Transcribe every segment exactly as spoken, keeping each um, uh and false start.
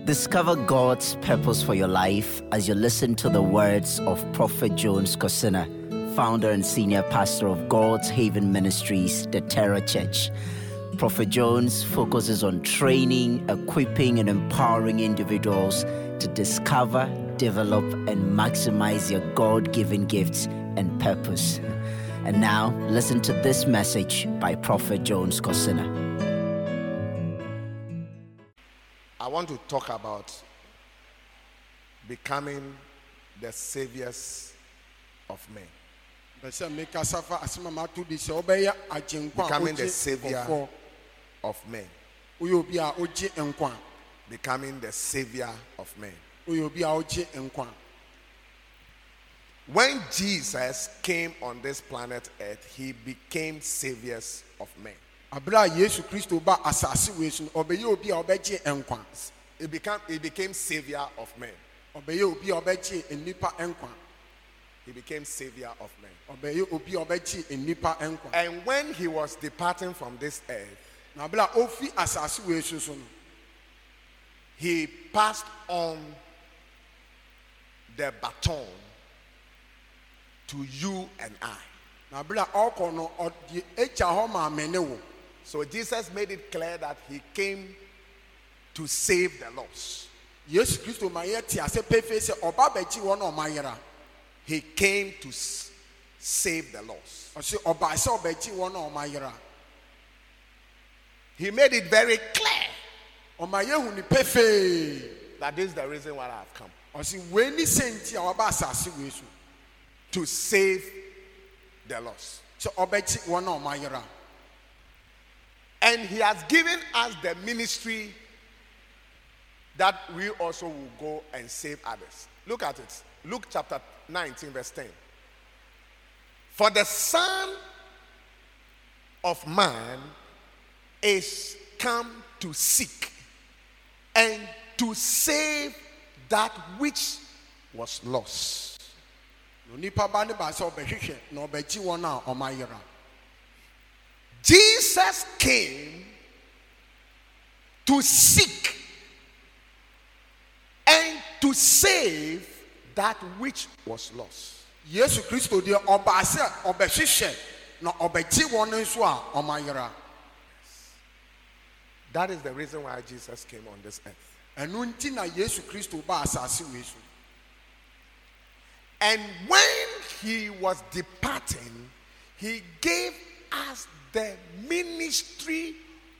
Discover God's purpose for your life as you listen to the words of Prophet Jones Kosina, founder and senior pastor of God's Haven Ministries, the Terra Church. Prophet Jones focuses on training, equipping, and empowering individuals to discover, develop, and maximize your God-given gifts and purpose. And now, listen to this message by Prophet Jones Kosina. I want to talk about becoming the saviors of men. Becoming the savior of men. Becoming the savior of men. When Jesus came on this planet Earth, he became saviors of men. He became, he became savior of men. He became savior of men. And when he was departing from this earth, he passed on the baton to you and I. So Jesus made it clear that he came to save the lost. He came to s- save the lost. He made it very clear that this is the reason why I have come. To save the lost. And he has given us the ministry that we also will go and save others. Look at it. Luke chapter nineteen, verse ten. For the Son of Man is come to seek and to save that which was lost. Jesus came to seek and to save that which was lost. Yes. That is the reason why Jesus came on this earth. And when he was departing, he gave us the ministry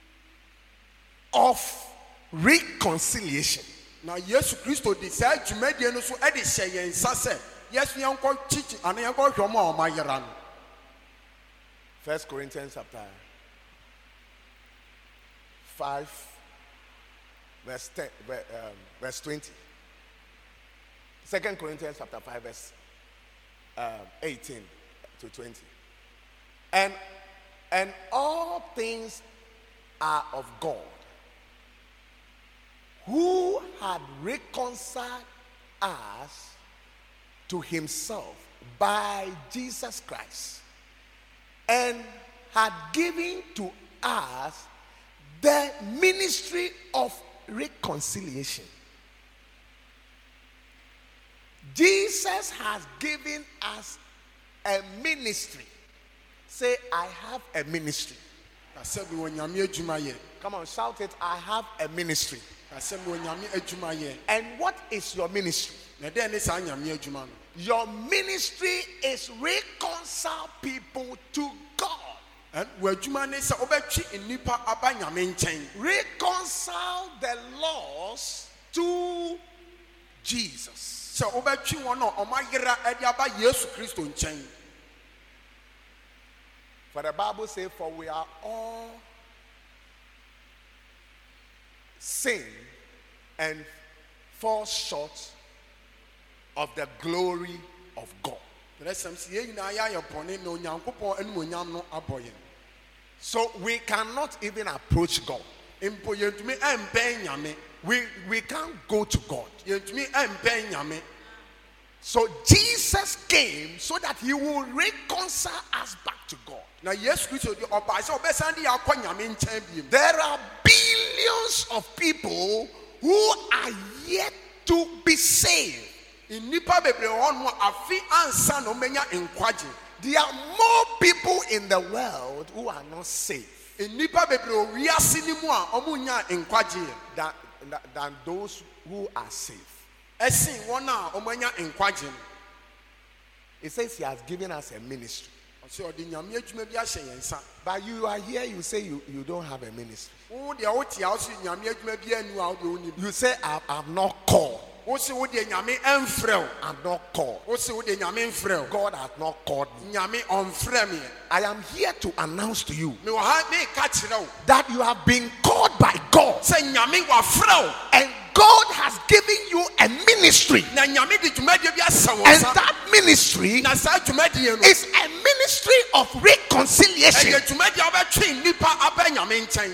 of reconciliation. Now, yes, Christo decided to make the so Edison and Sase. Yes, we are going to teach and I am going to my yaran. First Corinthians chapter five, verse ten, um, verse twenty. Second Corinthians chapter five, verse um, eighteen to twenty. And and all things are of God, who had reconciled us to himself by Jesus Christ, and had given to us the ministry of reconciliation. Jesus has given us a ministry. Say, I have a ministry. Come on, shout it. I have a ministry. And what is your ministry? Your ministry is reconcile people to God. Reconcile the lost to Jesus. For the Bible says, for we are all sin and fall short of the glory of God. So we cannot even approach God. We, we can't go to God. So Jesus came so that he will reconcile us back to God. Now, yes, there are billions of people who are yet to be saved. Nipa bebre ono afi ansa no menya nkwaje. There are more people in the world who are not saved Nipa bebre wiase ni mu a omo nya nkwaje than, than those who are saved. Esin won a omo nya nkwaje. It says he has given us a ministry. So odi nyame adwuma bi ahye yensa. But you are here, you say you, you don't have a ministry. Wo de wo tia wo nyame adwuma bi anu a wo de oni. You say I am not called. Wo se wo de nyame emfrɛ. I'm not called. Wo se wo de nyame emfrɛ. God has not called me. Nyame onfrɛ me. I am here to announce to you Me wo ha me ka kyerɛ wo. that you have been called by God. Se nyame wa frɛ wo. And God has given you a ministry. Na nyame de dwuma de bi asa wo And sa. that ministry Na sa dwuma de no. is a ministry of reconciliation. E dwuma de obetwe nipa aba nyame nkyɛn.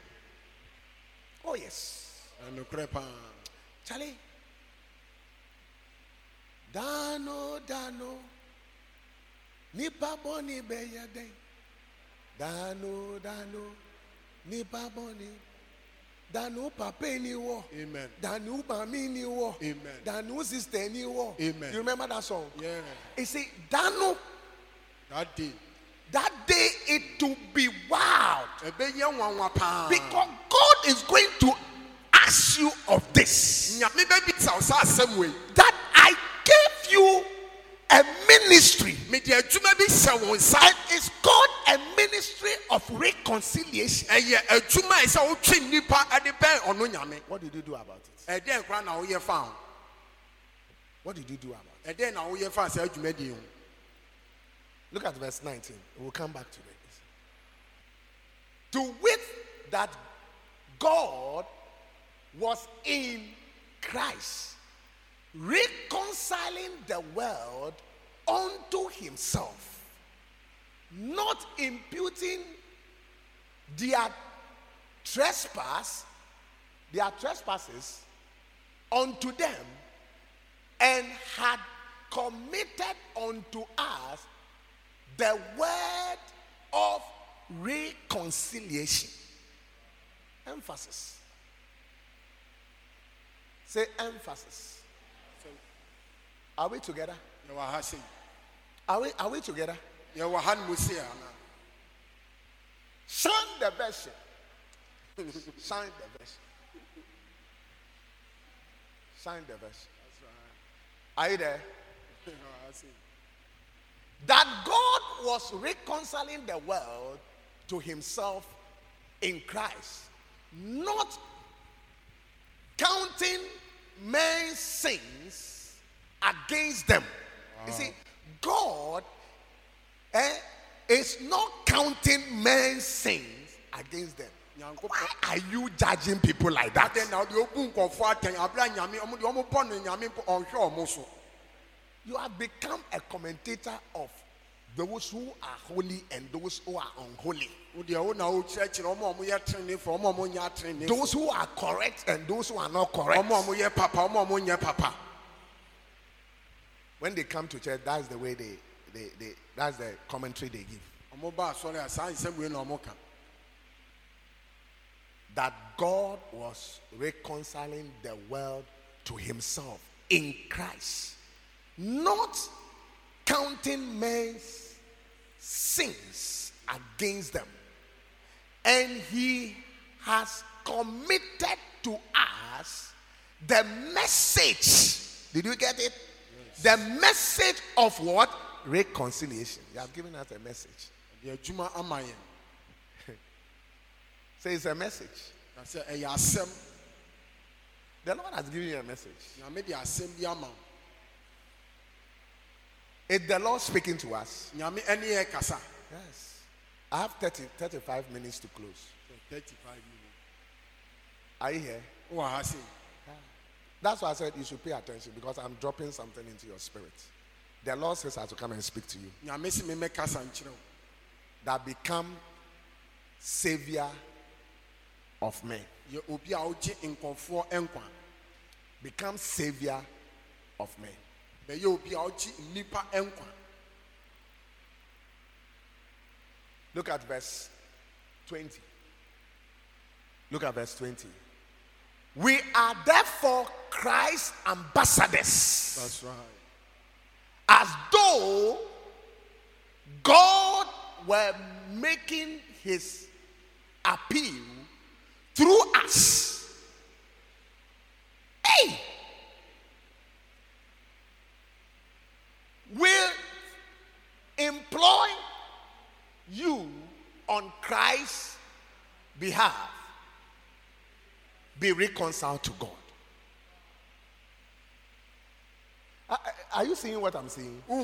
Oh yes. No krepa. Charlie. Dano, Dano, Nipa Boni Beyade. Dano, Dano, Nipa Boni. Dano Papa ni wo. Amen. Dano Mami ni wo. Amen. Dano sister ni wo. Amen. You remember that song? Yeah. He said, Dano, That day. that day it to be wild. Ebe ye nwanwa pa. Because God is going to ask you of this. Nyame be bi tsa sa asem we. That I gave you a ministry. Me de adwuma bi hyɛ wo nsa. And it's called a ministry of reconciliation. Eye adwuma e sɛ wo twe nipa ade bɛn ɔno nyame. What did you do about it? Ɛdɛn kra na wo yɛ fa ho. What did you do about it? Ɛdɛn na wo yɛ fa sɛ adwuma di ho. Look at verse nineteen. We'll come back to it. To wit that God was in Christ, reconciling the world unto himself, not imputing their trespass, their trespasses unto them, and had committed unto us the word of reconciliation. Emphasis. Say emphasis. Are we together? Ye wa ha sei. Are we are we together? Ye wa ha no sei ana. Shine the version. Shine the version. Shine the version. Are you there? That God was reconciling the world to himself in Christ, not counting men's sins against them. Wow. You see, God eh, is not counting men's sins against them. Why are you judging people like that? You have become a commentator of those who are holy and those who are unholy. Those who are correct and those who are not correct. When they come to church, that's the way they, they, they that's the commentary they give. That God was reconciling the world to himself in Christ, not counting men's sins against them. And he has committed to us the message. Did you get it? Yes. The message of what? Reconciliation. He has given us a message. Say it's a message. The Lord has given you a message. Is the Lord speaking to us? Yes. I have thirty, thirty-five minutes to close. thirty-five minutes. Are you here? Oh, I see. That's why I said you should pay attention, because I'm dropping something into your spirit. The Lord says I have to come and speak to you. That become savior of men. Become savior of men. Look at verse twenty. Look at verse twenty. We are therefore Christ's ambassadors. That's right. As though God were making his appeal through us. Hey! Will employ you on Christ's behalf. Be reconciled to God. Are, are you seeing what I'm saying? Are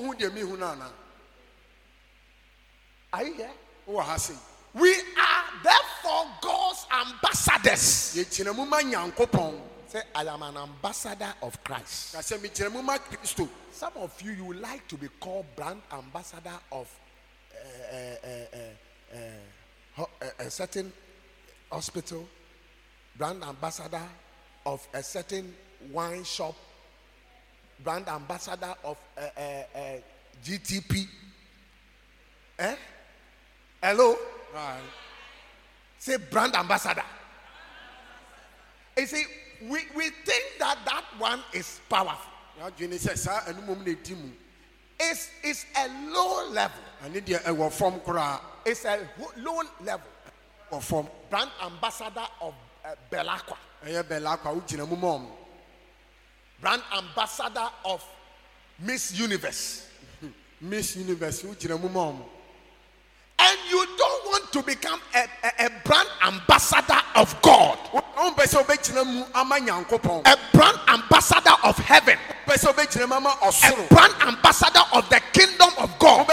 you here? We are therefore God's ambassadors. Say, I am an ambassador of Christ. Some of you, you would like to be called brand ambassador of uh, uh, uh, uh, uh, a certain hospital, brand ambassador of a certain wine shop, brand ambassador of uh, uh, uh, G T P. Eh? Hello? Right. Say brand ambassador. You see, we, we think that that one is powerful. It's, it's a low level. It's a low level. Brand ambassador of uh, Belacqua. Brand ambassador of Miss Universe. Miss Universe. And you don't want to become a, a, a brand ambassador of God. A brand ambassador of heaven. A brand ambassador of the kingdom of God.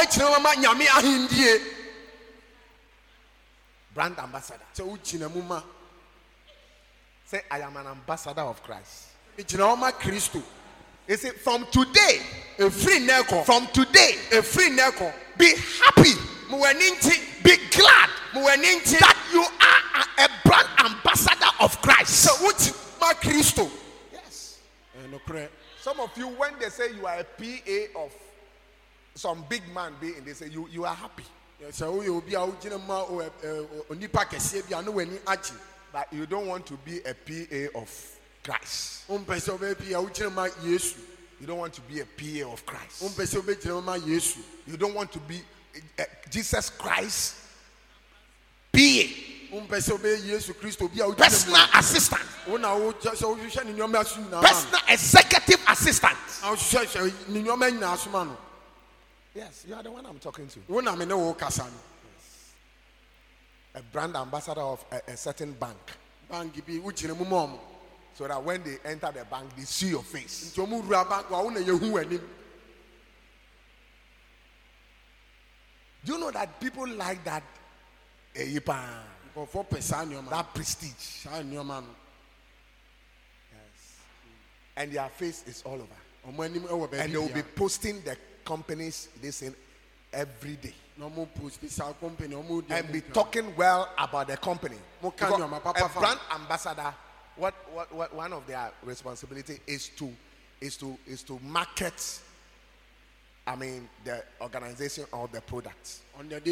Brand ambassador. Say, I am an ambassador of Christ. You see, from today, from today, be happy, be glad that you are a, a brand ambassador of Christ. Yes. Some of you, when they say you are a P A of some big man being, they say you, you are happy. But you don't want to be a P A of Christ. You don't want to be a P A of Christ. You don't want to be uh, Jesus Christ P A. Personal assistant. Personal executive assistant. Yes, you are the one I'm talking to. Yes. A brand ambassador of a, a certain bank. So that when they enter the bank, they see your face. Do you know that people like that? That prestige. Yes. And their face is all over. And they will be posting the companies they say every day. And be talking well about the company. A brand ambassador, what, what, what one of their responsibility is to is to is to market, I mean, the organization or the products.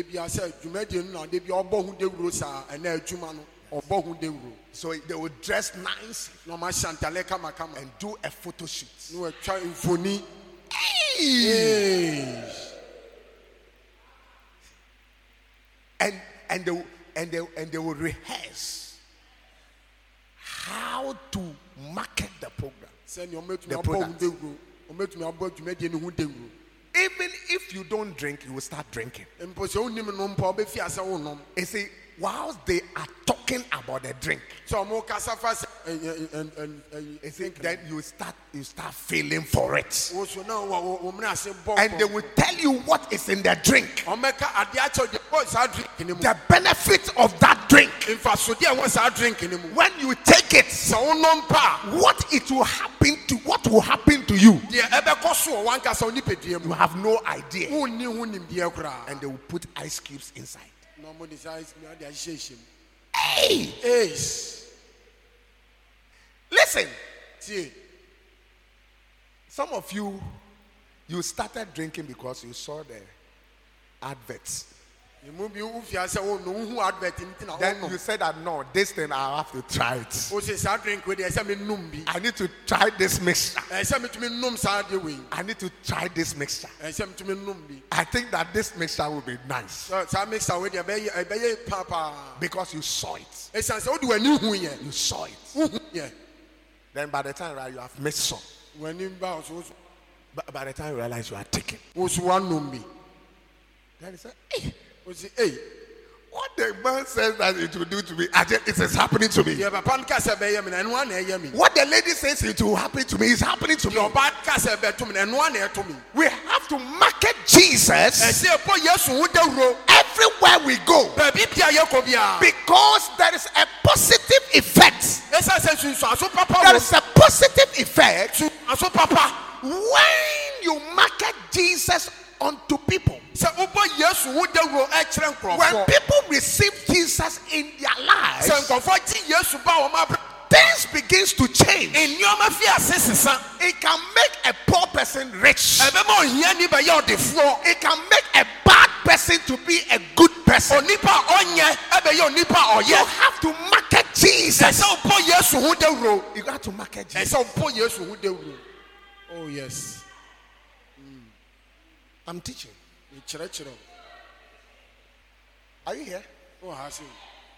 So they will dress nice and do a photo shoot. Hey. And and they and they and they will rehearse how to market the program. The product. Even if you don't drink, you will start drinking. You see, whilst they are talking about the drink, you see, then you start you start feeling for it. And they will tell you what is in the drink. The benefit of that drink. When you take it, what it will happen to what will happen to you. You have no idea. And they will put ice cubes inside. Hey! Hey. Listen. Some of you, you started drinking because you saw the adverts Then you said that no, this thing I have to try it. I need to try this mixture. I need to try this mixture. I think that this mixture will be nice. Because you saw it. You saw it. Then by the time right, you have mixed some. But by the time you realize you are taken. Then he said, hey. Hey, what the man says that it will do to me, it is happening to me. What the lady says it will happen to me is happening to me. We have to market Jesus everywhere we go, because there is a positive effect. There is a positive effect when you market Jesus unto people. When people receive Jesus in their lives, things begins to change. It can make a poor person rich. It can make a bad person to be a good person. You have to market Jesus. You got to market Jesus. Oh yes. I'm teaching. Are you here? Oh, I see.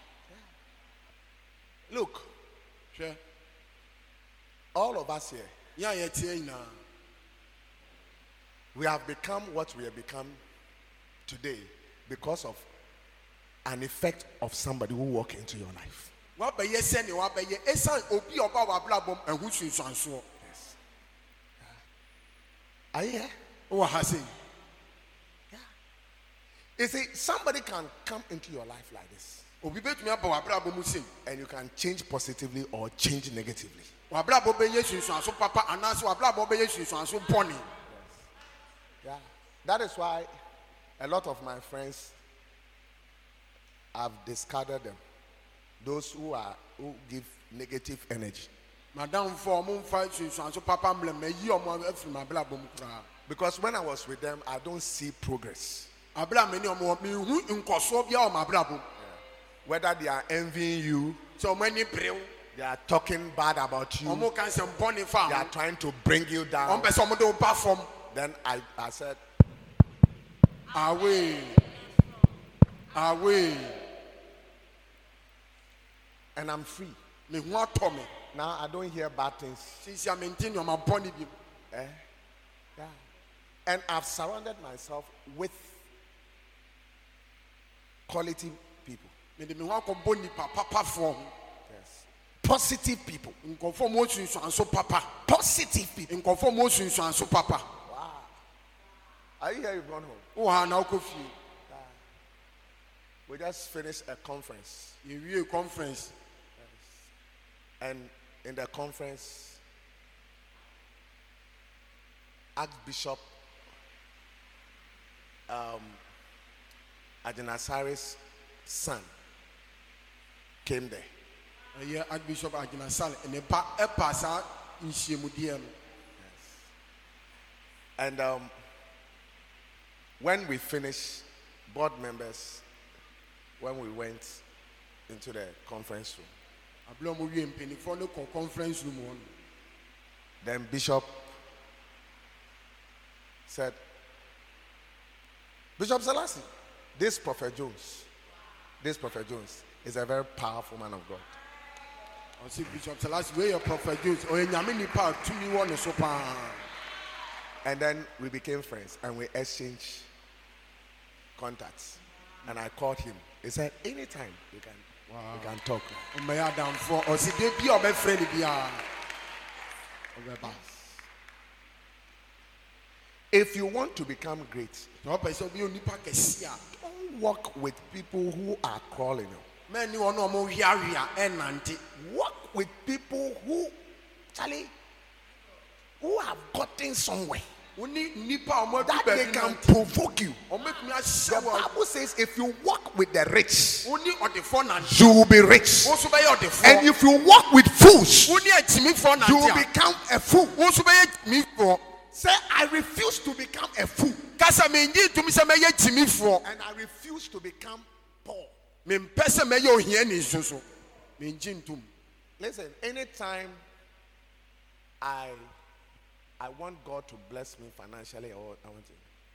Look, all of us here, yeah, yeah, we have become what we have become today because of an effect of somebody who walked into your life. Yes. Are you here? Oh, I see. You see, somebody can come into your life like this, and you can change positively or change negatively. Yes. Yeah. That is why a lot of my friends, I've discarded them. Those who are who give negative energy. Because when I was with them, I don't see progress. Yeah. Whether they are envying you, they are talking bad about you, they are trying to bring you down. Then I, I said, away, away, and I'm free. Now I don't hear bad things. Eh? Yeah. And I've surrounded myself with quality people. Yes. Positive people. Positive people. Wow. Are you here? You've gone home. Yeah. We just finished a conference. A conference. Yes. And in the conference, Archbishop um, Ajinasari's son came there. Yeah, Archbishop Ajinasari and a pasa in Shemudium. And um, when we finished, board members, when we went into the conference room, then Bishop said, Bishop Selassie, this Prophet Jones, this Prophet Jones is a very powerful man of God. I see Bishop Selassie, where your Prophet Jones, or in Yamini Park, to me one is so powerful. And then we became friends and we exchanged contacts. And I called him. He said, anytime we can, wow. we can talk. If you want to become great, don't walk with people who are crawling. Walk with people who, Charlie, who have gotten somewhere. That they can provoke you. The Bible says if you walk with the rich, you will be rich. And if you walk with fools, you will become a fool. Say, I refuse to become a fool. And I refuse to become poor. Me mpese me yo hia ni nsoso. Me njintum. Listen, anytime I I want God to bless me financially, or I want to,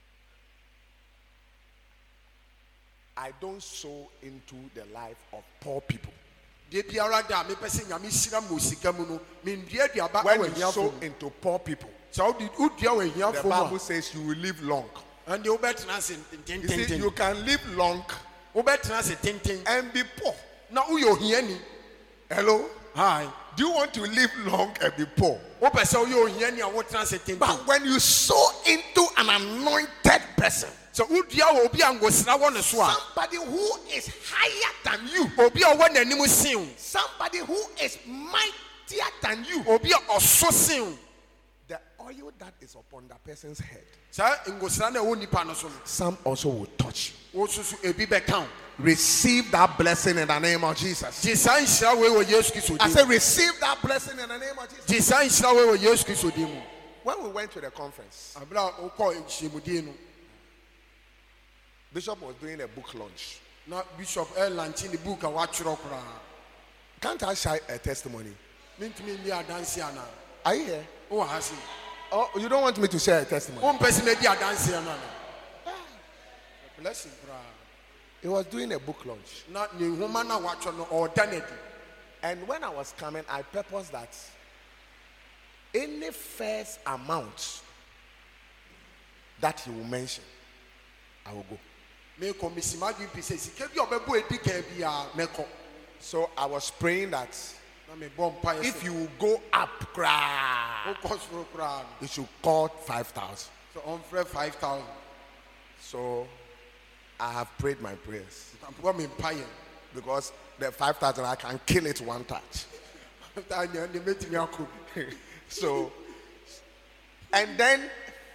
I don't sow into the life of poor people. De biara da me pese nyame sira mo sika mu no, me ndua duaba When awa you hia sow fo. into poor people, So di udua wa hia the fo Bible mo. says you will live long. And the obetna se tin You tin see, tin. you can live long Obetna se tin tin. and be poor. Na uyo hia ni. Hello? Hi. Do you want to live long and be poor? Opese uyo hia ni a wotna se tin tin. But when you sow into an anointed person, So udua wa obi angosira wo ne so a. somebody who is higher than you, Obi a wo nanim sin. somebody who is mightier than you, Obi a oso sin. the oil that is upon that person's head, Sa ngosira na wo nipa no so no. some also will touch you. Wo susu ebi be kan. Receive that blessing in the name of Jesus. Di san hira we wo Yesu Kristo I dim. said, receive that blessing in the name of Jesus. Di san hira we wo Yesu Kristo dim. When we went to the conference, Abra o ko nhyiemudie no. Bishop was doing a book launch. Na Bishop El Lanchi ni book a watchro kra. Can't I share a testimony? Mintimi ni adanse ana. Are you here? O hasi. Oh, you don't want me to share a testimony? O mpesi me di adanse ana. Blessing kra. He was doing a book launch. Na ni homa na watchro no ordanedi. And when I was coming, I purposed that any first amount that he will mention, I will go. Me ko misimadu pi se sika bi obebo edi ka bia meko. So I was praying that Na me bom pa if you go up, o cry, kosro kra. you should call five thousand. So on free five thousand. So I have prayed my prayers Ampo me paye. because the five thousand I can kill it one touch. Ta nya ni metimi akọ. So, and then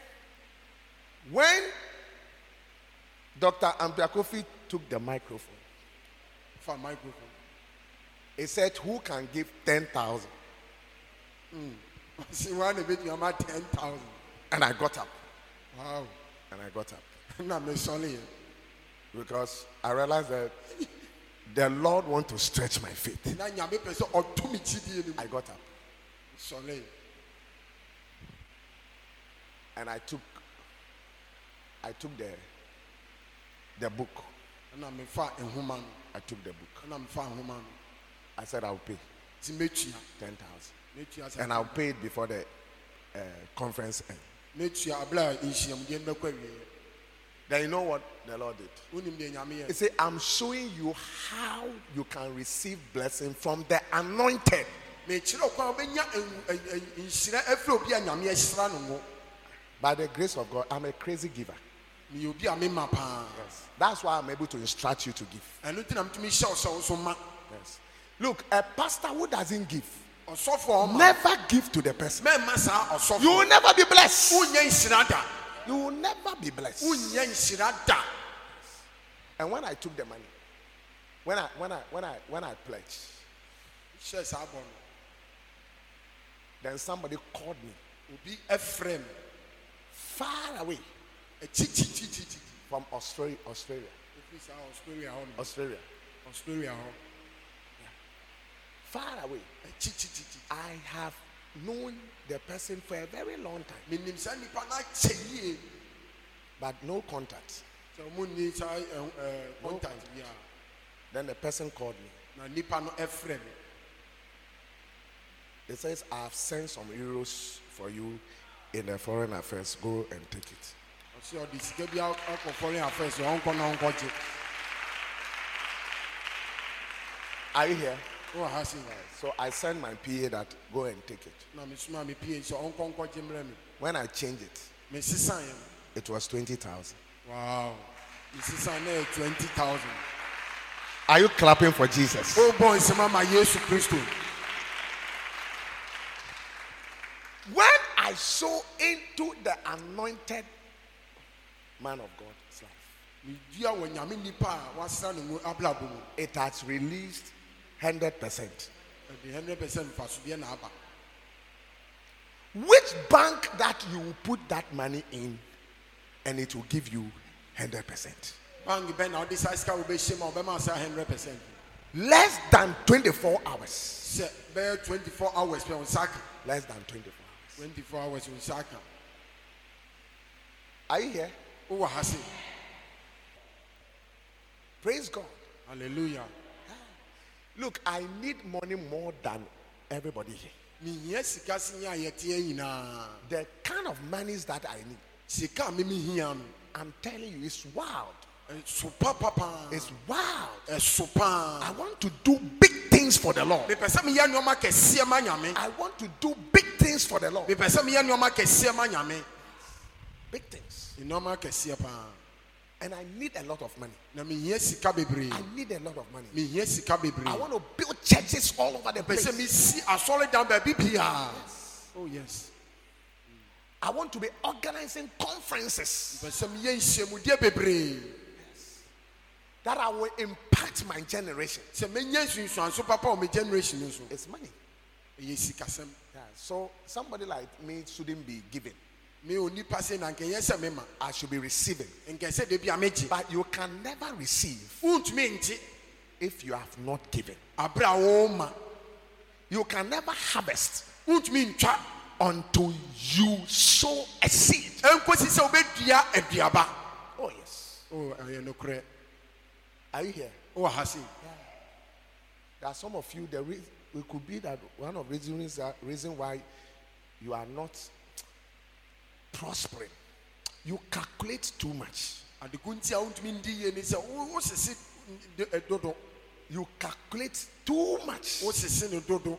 when Doctor Ampiakofi took the microphone, For microphone. he said, "Who can give ten thousand?" See one a bit you am ten thousand. And I got up. Wow. And I got up Na me sorry. because I realized that the Lord wants to stretch my faith. Na nyame pese otumi chidie ni. I got up Sorry. and I took, I took the, the book. Na me fa ehuma no. I took the book. Na me fa ehuma no. I said, "I'll pay Ti metua. ten thousand, Metua sa. and I'll pay it before the uh, conference end." Metua abla nhyiam de mbekwa wie. Then you know what the Lord did? Unim de nyame He ye. said, "I'm showing you how you can receive blessing from the anointed." Me kire kwa obenya nhira afro obi a nyame ahira no ngo. By the grace of God, I'm a crazy giver. Me obi a me ma pa. Yes. That's why I'm able to instruct you to give. Enu ti na mtumi hye oso so ma. Yes. Look, a pastor who doesn't give, Osofo o ma. never give to the person. Me ma sa osofo. You will never be blessed. Unya nhira da. You will never be blessed. Unya nhira da. And when I took the money, when I when I when I when I pledged, Hye sa bon. then somebody called me Obi Ephraim. far away E chi chi chi chi chi. from Australia, Australia, If sa Australia ho no. Australia, Australia ho. far away. E chi chi chi chi. I have known the person for a very long time, Me nim sa nipa na cheyie. but no contact. So mo ni sa eh contact bia. Then the person called me. Na nipa no Ephraim. He says, "I have sent some euros for you in the foreign affairs. Go and take it." Osi o di sika bia akọ foreign affairs o nko na nko je. Are you here? O ha si. So I sent my P A that go and take it. Na me suma me P A so nko nko je mra me. When I changed it, Me sisan ye. it was twenty thousand. Wow. Me sisan na twenty thousand. Are you clapping for Jesus? O boy se mama Yesu Kristo. When I sow into the anointed man of God's life, Me dia wo nyame nipa a wasra no ablabo mu. it has released one hundred percent. E one hundred percent faso bia na aba. Which bank that you will put that money in and it will give you one hundred percent? Bank ben now this ice will be shame or bema say one hundred percent. Less than twenty-four hours. Say be twenty-four hours pe on saka. Less than twenty-four hours. twenty-four hours on saka. Are you here? Oh hasi. Praise God. Hallelujah. Look, I need money more than everybody here. Me yes sika sinya yetie nyina. The kind of monies that I need, Sika me me hia no. I'm telling you, it's wild. Super papa. It's wild. Super. I want to do big things for the Lord. Me pesa me ya nyoma kese ma nyame. I want to do big things for the Lord. Me pesa me ya nyoma kese ma nyame. Big things. Nyoma kese pa. And I need a lot of money. Na me hia sika bebre. I need a lot of money. Me hia sika bebre. I want to build churches all over the place. Pesa me si asole down baby bia. Oh yes. I want to be organizing conferences Pesa me ya nhyemude bebre. that I will impact my generation. Se me nya sunsuan so papa o me generation so. It's money. Ye sika sem. Yeah. So somebody like me shouldn't be giving. Me oni passe na nke yesa me ma. I should be receiving. Nke se de bia meji. But you can never receive Untumi nti if you have not given. abra wo ma. You can never harvest Untumi ntwa until you sow a seed. enkosi se obedua aduaba. Oh yes. Oh aye no kre. Are you here? Oh hasi. There are some of you. The re- it could be that one of the reasons uh, reason why you are not prospering. You calculate too much. Adekunti a untumi ndi ye ni se wo sese dodo. You calculate too much. Wo sese no dodo.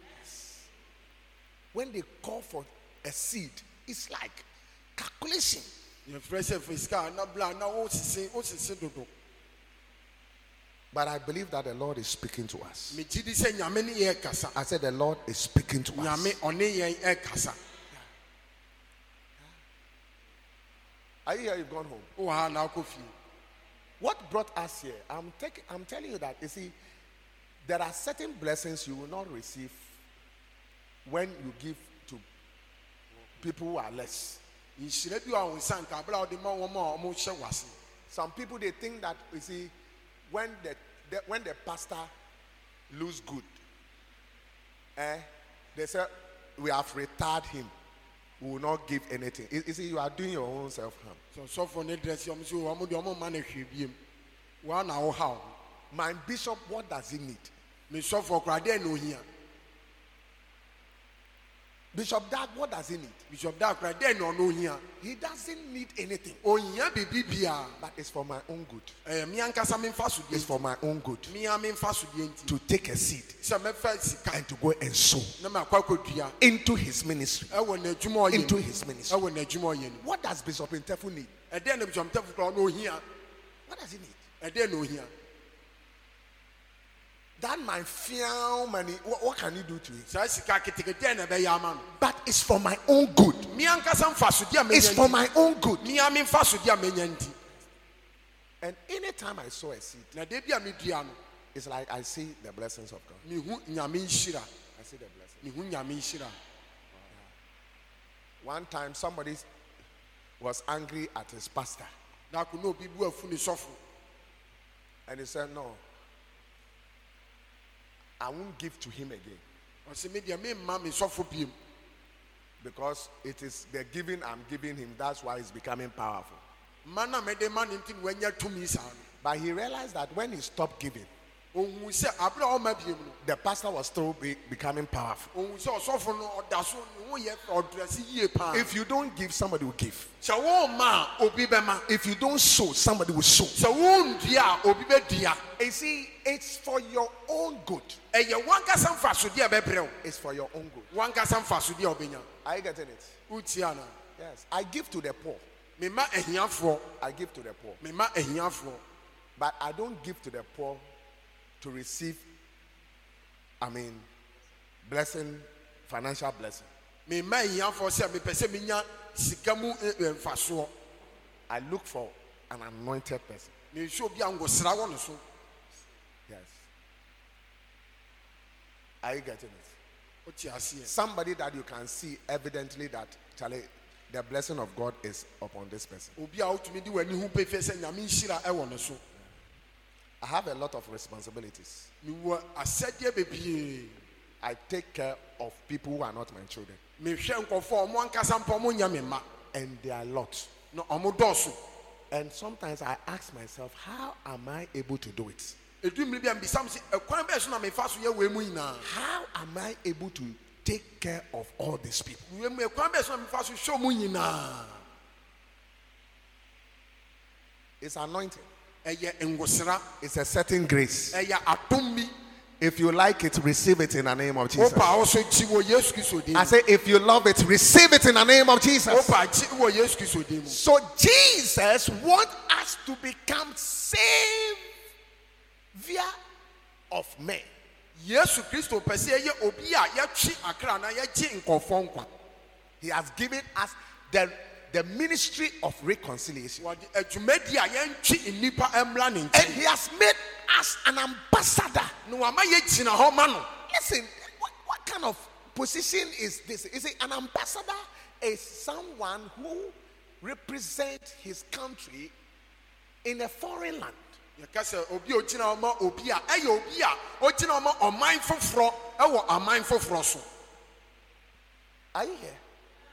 When they call for a seed, it's like calculation. Ye fresh fiska na bla na wo sese wo sese dodo. But I believe that the Lord is speaking to us. Me gidi se nyame ni ye kasa. I said the Lord is speaking to us. Nyame one ye e kasa. Are you here? You've gone home. Oh ha na kofi. What brought us here? I'm taking. I'm telling you that you see, there are certain blessings you will not receive when you give to people who are less. Inhyira bi a wo sanka bla odi ma wo ma o mo hye wase. Some people they think that you see, when the, the when the pastor lose good, eh, they say we have retired him. We will not give anything. You, you see, you are doing your own self harm. So so for ne dress yom so wo mo de mo ma na hwe biem. Wa na wo ha. My bishop, what does he need? Me so for kra de no hia. Bishop Dag, what does he need? Bishop da kra de no no hia. He doesn't need anything. O hia bibi bia. But it's for my own good. Eh mi ankasa me mfa so de. It's for my own good. Mi a me mfa so de nti. To take a seed Se me fa sika and to go and sow na ma kwa kodua. into his ministry. E wo na adwuma oye. Into his ministry. E wo na adwuma oye. What does Bishop Intefu need? E de na Bishop Tefu kra no hia. What does he need? E de no hia. That my fiam money, what, what can you do to it? Sa sika ketekete na be ya ma no. But it's for my own good. Mi ankasa mfa so de amenya. It's for my own good. Mi a me mfa so de amenya nti. And anytime I sow a seed, Na de bia me dua no. it's like I see the blessings of God. Mi hu nyame nhira. I see the blessings. Mi hu nyame nhira. One time somebody was angry at his pastor. Na ko no bi bu afu ni sofo. And he said, no, I won't give to him again. O se me dia me ma me sofo biem. Because it is the giving I'm giving him. That's why he's becoming powerful. Mana me de man nti wanya tumi sa. But he realized that when he stopped giving, Ohun se abra o ma biem no. the pastor was still be, becoming powerful. Ohun se osofo no odaso no ye odresi yie pa. If you don't give, somebody will give. Se wo ma obi be ma. If you don't sow, somebody will sow. Se wo ndua obi be dua. You see, it's for your own good. E ye wankasa mfa so de be brɛ. It's for your own good. Wankasa mfa so de obenya. Are you getting it? Utia na. Yes. I give to the poor. Me ma ahiafo. I give to the poor. Me ma ahiafo. But I don't give to the poor to receive, I mean, blessing, financial blessing. Me ma ahiafo se me pese me nya sika mu mfaso. I look for an anointed person. Me show bi angosra wo no so. Yes. Are you getting it? Utia se. Somebody that you can see evidently that, Charlie, the blessing of God is upon this person. obi a wotumi di wani hu pefe sɛ nyame nhyira ɛwɔ ne so. I have a lot of responsibilities. Miwɔ asɛdeɛ bebree. I take care of people who are not my children. Mehwɛ nkɔfo ɔmo ankasa mpa ɔmo nya me ma. And there are a lot. Na ɔmo dɔɔso. And sometimes I ask myself, how am I able to do it? Edu mmiri bi a mbisa m sɛ ɛkwan bɛɛ so na mefa so yɛ wei mu nyinaa. How am I able to take care of all these people? Wei mu ɛkwan bɛɛ so na mefa so hwɛ ɔmo nyinaa. It's anointing. Ɛyɛ ngosra. It's a certain grace. Ɛyɛ adom bi. If you like it, receive it in the name of Jesus. Opa also chi wɔ Yesu Kristo dim. I say, if you love it, receive it in the name of Jesus. Opa chi wɔ Yesu Kristo dim. So Jesus wants us to become savior of men. Yesu Kristo pɛ sɛ ɛyɛ obi a yɛtwe akra na yɛgye nkɔfɔ nkwa. He has given us the, the ministry of reconciliation. Wɔde adwumadi a yɛntwe nnipa mmra ne And nkyɛn. he has made us an ambassador. Na wama yɛgyina hɔ ma no. Listen, what, what kind of position is this? Is it an ambassador? Is someone who represents his country in a foreign land. Yɛka sɛ obi a ogyina hɔ ma obi a ɛyɛ obi a ogyina hɔ ma ɔman foforɔ ɛwɔ aman foforɔ so. Are you here?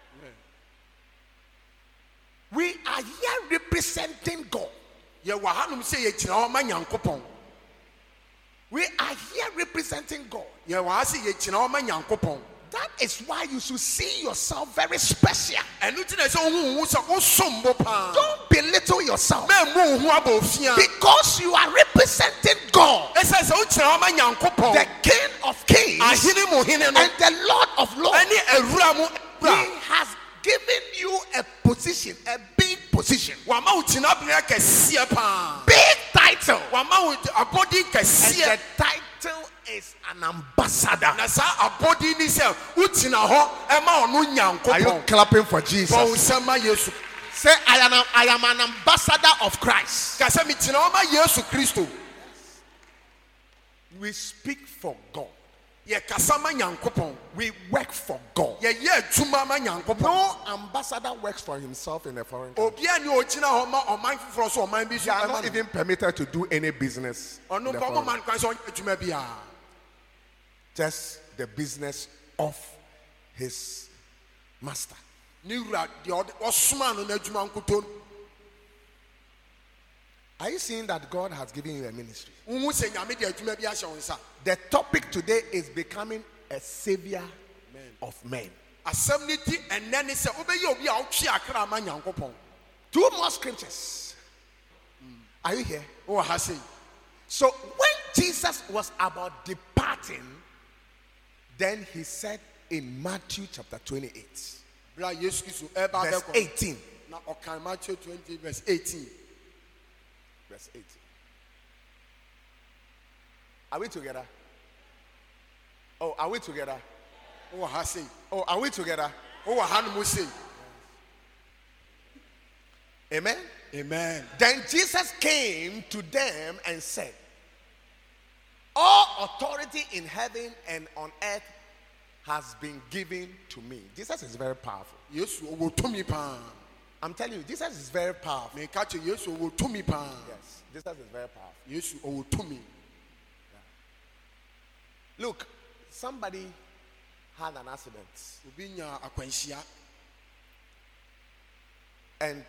We are here representing God. Yɛwɔ hanom sɛ yɛgyina hɔ ma Nyankopɔn. We are here representing God. Yɛwɔ ha sɛ yɛgyina hɔ ma Nyankopɔn. That is why you should see yourself very special. Ɛno ti na sɛ ohun ohun sɛ osom bo paa. Don't belittle yourself. Mɛ mu ohun abɔ ofia. Because you are representing God, Ɛsɛ sɛ ogyina hɔ ma Nyankopɔn. the King of Kings Ahene mu hene no. and the Lord of Lords. Ɛne awura mu He awura. has given you a position, a big position, Wama wo gyinabea kɛseɛ paa. big title. Wama wo abɔden And kɛseɛ. the title is an ambassador. Na saa abɔden ni sɛ wogyina hɔ ɛma ɔno Are you Nyankopɔn. clapping for Bɔ wo Jesus? nsɛm ma Yesu. Say, I am, a, I am an ambassador of Christ. Ka sɛ megyina hɔ ma Yesu Kristo. We speak for God. Yɛkasa ma Nyankopɔn. We work for God. Yɛyɛ adwuma ma Nyankopɔn. No ambassador works for himself in a foreign country. Obiara ni ogyina hɔ ma ɔman foforɔ so ɔman bi so They are ɛma not no. even permitted to do any business. in Ɔno the mpa foreign- ɔman kwan sɛ ɔnyɛ adwuma biara. Just the business of his master. Ne wura deɛ ɔde ɔsoma no n'adwuma nkoto. Are you seeing that God has given you a ministry? Wohu sɛ Nyame de adwuma bi ahyɛ wo nsa. The topic today is becoming a savior of men. Asɛm ne ti ɛnnɛ ne sɛ wobɛyɛ obi a wotwe akra ama Nyankopɔn. Two more scriptures. Are you here? Wowɔ ha sei. So when Jesus was about departing, then he said in Matthew chapter twenty-eight, Bra Yesu Kristo ɛba verse abɛkɔ. eighteen. Na ɔkan Matthew twenty verse eighteen. Verse eighteen. Are we together? Oh, are we together? Wowɔ ha sei. Oh, are we together? Wowɔ ha no mu sei. Amen. Amen. Then Jesus came to them and said, all authority in heaven and on earth has been given to me. Jesus is very powerful. Yesu ɔwɔ tumi paa. I'm telling you, Jesus is very powerful. Meka kyerɛ Yesu ɔwɔ tumi paa. Yes, Jesus is very powerful. Yesu ɔwɔ tumi. Look, somebody had an accident Obi nya akwanhyia. and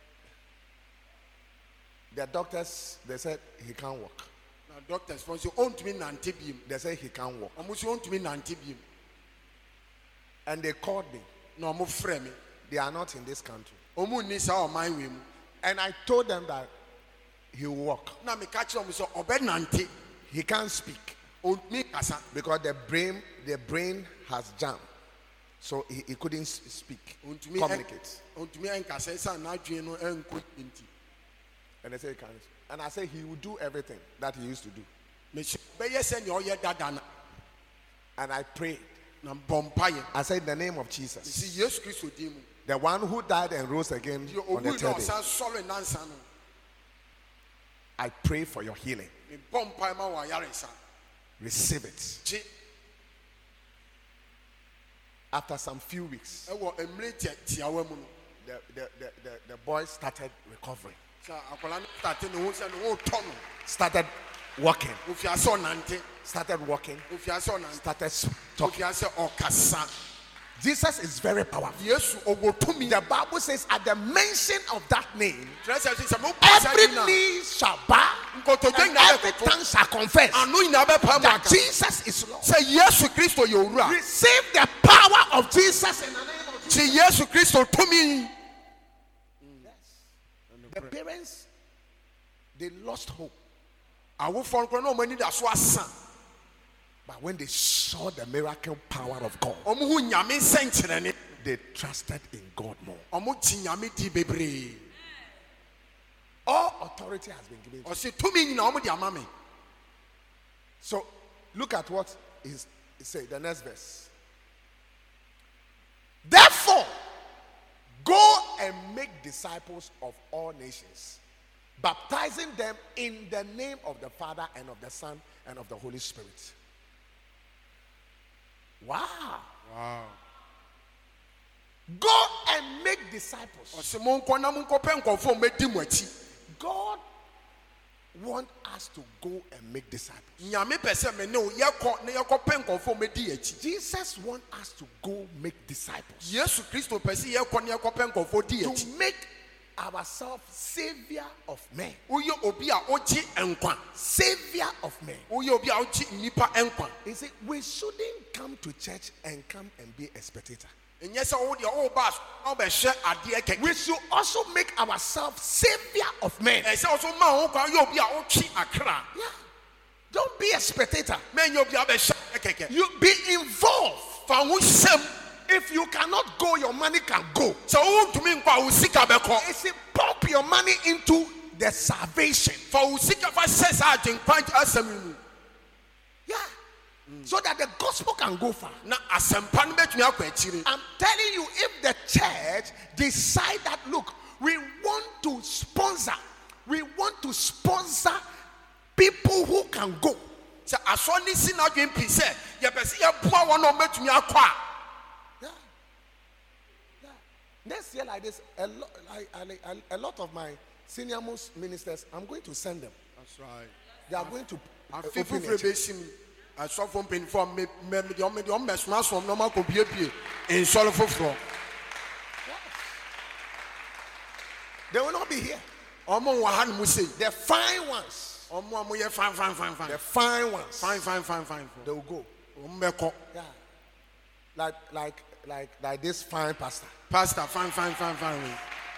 the doctors, they said he can't walk. Na doctors fɔ sɛ ɔntumi nante biem. They said he can't walk. Ɔmo sɛ ɔntumi nante biem. And they called me. Na ɔmo frɛ me. They are not in this country. Ɔmo nni saa ɔman wei mu. And I told them that he will walk. Na meka kyerɛ ɔmo sɛ ɔbɛnante. He can't speak Ɔntumi kasa. because the brain, the brain has jammed. So he, he couldn't s- speak, Ɔntumi ɛ- communicate. ɔntumi ɛnkasa ɛsan n'adwene no ɛnko nti. And they say he can't. And I said he will do everything that he used to do. Mehyɛ bɛyɛ sɛ nea ɔyɛ dada no. And I prayed. Na bɔ mpaeɛ. I said in the name of Jesus, Mesi Yesu Kristo din mu. the one who died and rose again Deɛ on the owu na third day, ɔsan sɔre nansa no. I pray for your healing. Mebɔ mpaeɛ ma wɔ ayaresa. Receive it. Gye After some few weeks, ɛwɔ mmerɛ tia- tiawa mu no. the, the, the, the, the boy started recovering, Sɛ akwadaa no start ne ho sɛ ne ho tɔ no. started walking, Ofia sɛ ɔnante. started walking, Ofia sɛ ɔnante. started s- talking. Ofia sɛ ɔkasa. Jesus is very powerful. Yesu ɔwɔ tumi. The Bible says at the mention of that name, Kyerɛ sɛ sɛ mo kasa every di na. knee shall bow Nkotodwe and nyinaa every bɛkoto. tongue shall confess Ano nyinaa bɛpa mu that aka. Jesus is Lord. Sɛ Yesu Kristo yɛ owura. Receive the power of Jesus in the name of Jesus. Sɛ Yesu Kristo tumi. The parents, they lost hope. Awofoɔ nkora na ɔmo ani da so asa. But when they saw the miracle power of God, Ɔmo ho nyame nsɛnkyerɛnne. they trusted in God more. Ɔmo ti nyame di bebree. All authority has been given to you. Ɔsi tumi nyinaa ɔmo de ama me. So look at what is it say, the next verse. Therefore, go and make disciples of all nations, baptizing them in the name of the Father and of the Son and of the Holy Spirit. Wow. Wow. Go and make disciples. Ɔsi mo nkɔ na mo nkɔpɛ nkɔfoɔ mo edi mo akyi. God wants us to go and make disciples. Nyame pɛ sɛ me ne o yɛkɔ na yɛkɔpɛ nkɔfoɔ mo edi akyi. Jesus wants us to go make disciples. Yesu Kristo pɛ sɛ yɛkɔ na yɛkɔpɛ nkɔfoɔ di To akyi. make ourselves savior of men. Woyɛ obi a ɔgye nkwa. Savior of men. Woyɛ obi a ɔgye nipa nkwa. He said, we shouldn't come to church and come and be a spectator. Nyɛ sɛ wo deɛ ɔba aso na ɔbɛhwɛ adeɛ kɛkɛ. We should also make ourselves savior of men. Ɛsɛ ɔso ma ho kwan yɛ obi a ɔtwe akra. Yeah. Don't be a spectator. Mɛnyɛ obi a ɔbɛhwɛ adeɛ kɛkɛ. You be involved. Fa ho hyɛm. If you cannot go, your money can go. Sɛ wontumi nkɔ a wo sika bɛkɔ. He said, pump your money into the salvation. Fa wo sika fa hyɛ saa agyenkwa asɛm yi mu. Yeah. So that the gospel can go far. Na asɛmpa no bɛtumi akɔ akyire. I'm telling you, if the church decide that, look, we want to sponsor, we want to sponsor people who can go. Sɛ asɔ ne si n'adwene pi sɛ yɛpɛ sɛ yɛboa wɔn a wɔbɛtumi akɔ a. Yeah. Yeah. Next year like this, a lot, like, a, a lot of my senior most ministers, I'm going to send them. That's right. They are going to uh, Afi open a foforɔ church. bɛsi mu. Asɔfo mpanyinfoɔ mɛ mɛ mɛ deɛ ɔmɛ deɛ ɔmɛ soma som na ɔmɛ akɔ biebie nsɔre foforɔ. They will not be here. Ɔmo wɔ ha ne mu sei. The fine ones, Ɔmo a mo yɛ fan fan fan the fan. fine ones, Fine fine fine fine. they will go. Ɔmo bɛkɔ. Yeah. Like, like, like, like this fine pastor. Pastor fine fine fine fine.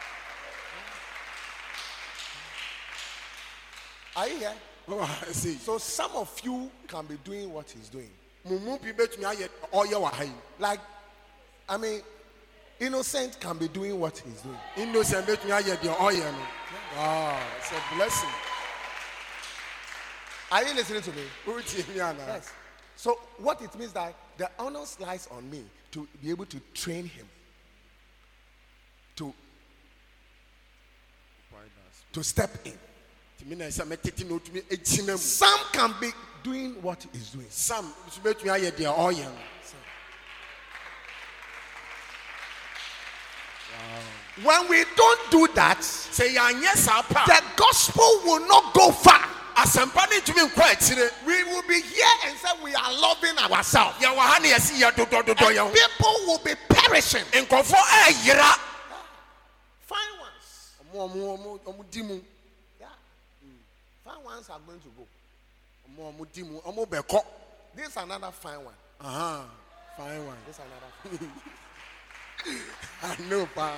Are you here? Oh, I see. So some of you can be doing what he's doing. Mo mu bi bɛtumi ayɛ ɔyɛ wɔ ha yi. Like, I mean, innocent can be doing what he's doing. Innocent bɛtumi ayɛ deɛ ɔyɛ no. Wow, it's a blessing. Are you listening to me? Wotie mi ana. Yes. So what it means that the honor lies on me to be able to train him to to step in. Timi na ɛsɛ mɛtete na otumi egyina mu. Some can be doing what he's doing. Sam nso bɛtumi ayɛ deɛ ɔyɛ no. When we don't do that, Sɛ yɛanyɛ saa pa. the gospel will not go far. Asɛmpa ne ntumi nkɔ akyire. We will be here and say we are loving ourselves. Yɛwɔ ha ne yɛsi yɛ dodɔdodɔ And yɛn ho. people will be perishing. Nkɔfoɔ ɛyera. Fine ones. Ɔmo ɔmo ɔmo ɔmo di mu. Yeah. Fine ones are going to go. Ɔmo ɔmo di mu ɔmo bɛkɔ. This is another fine one. Aha, fine one. This is another fine one. I know pa.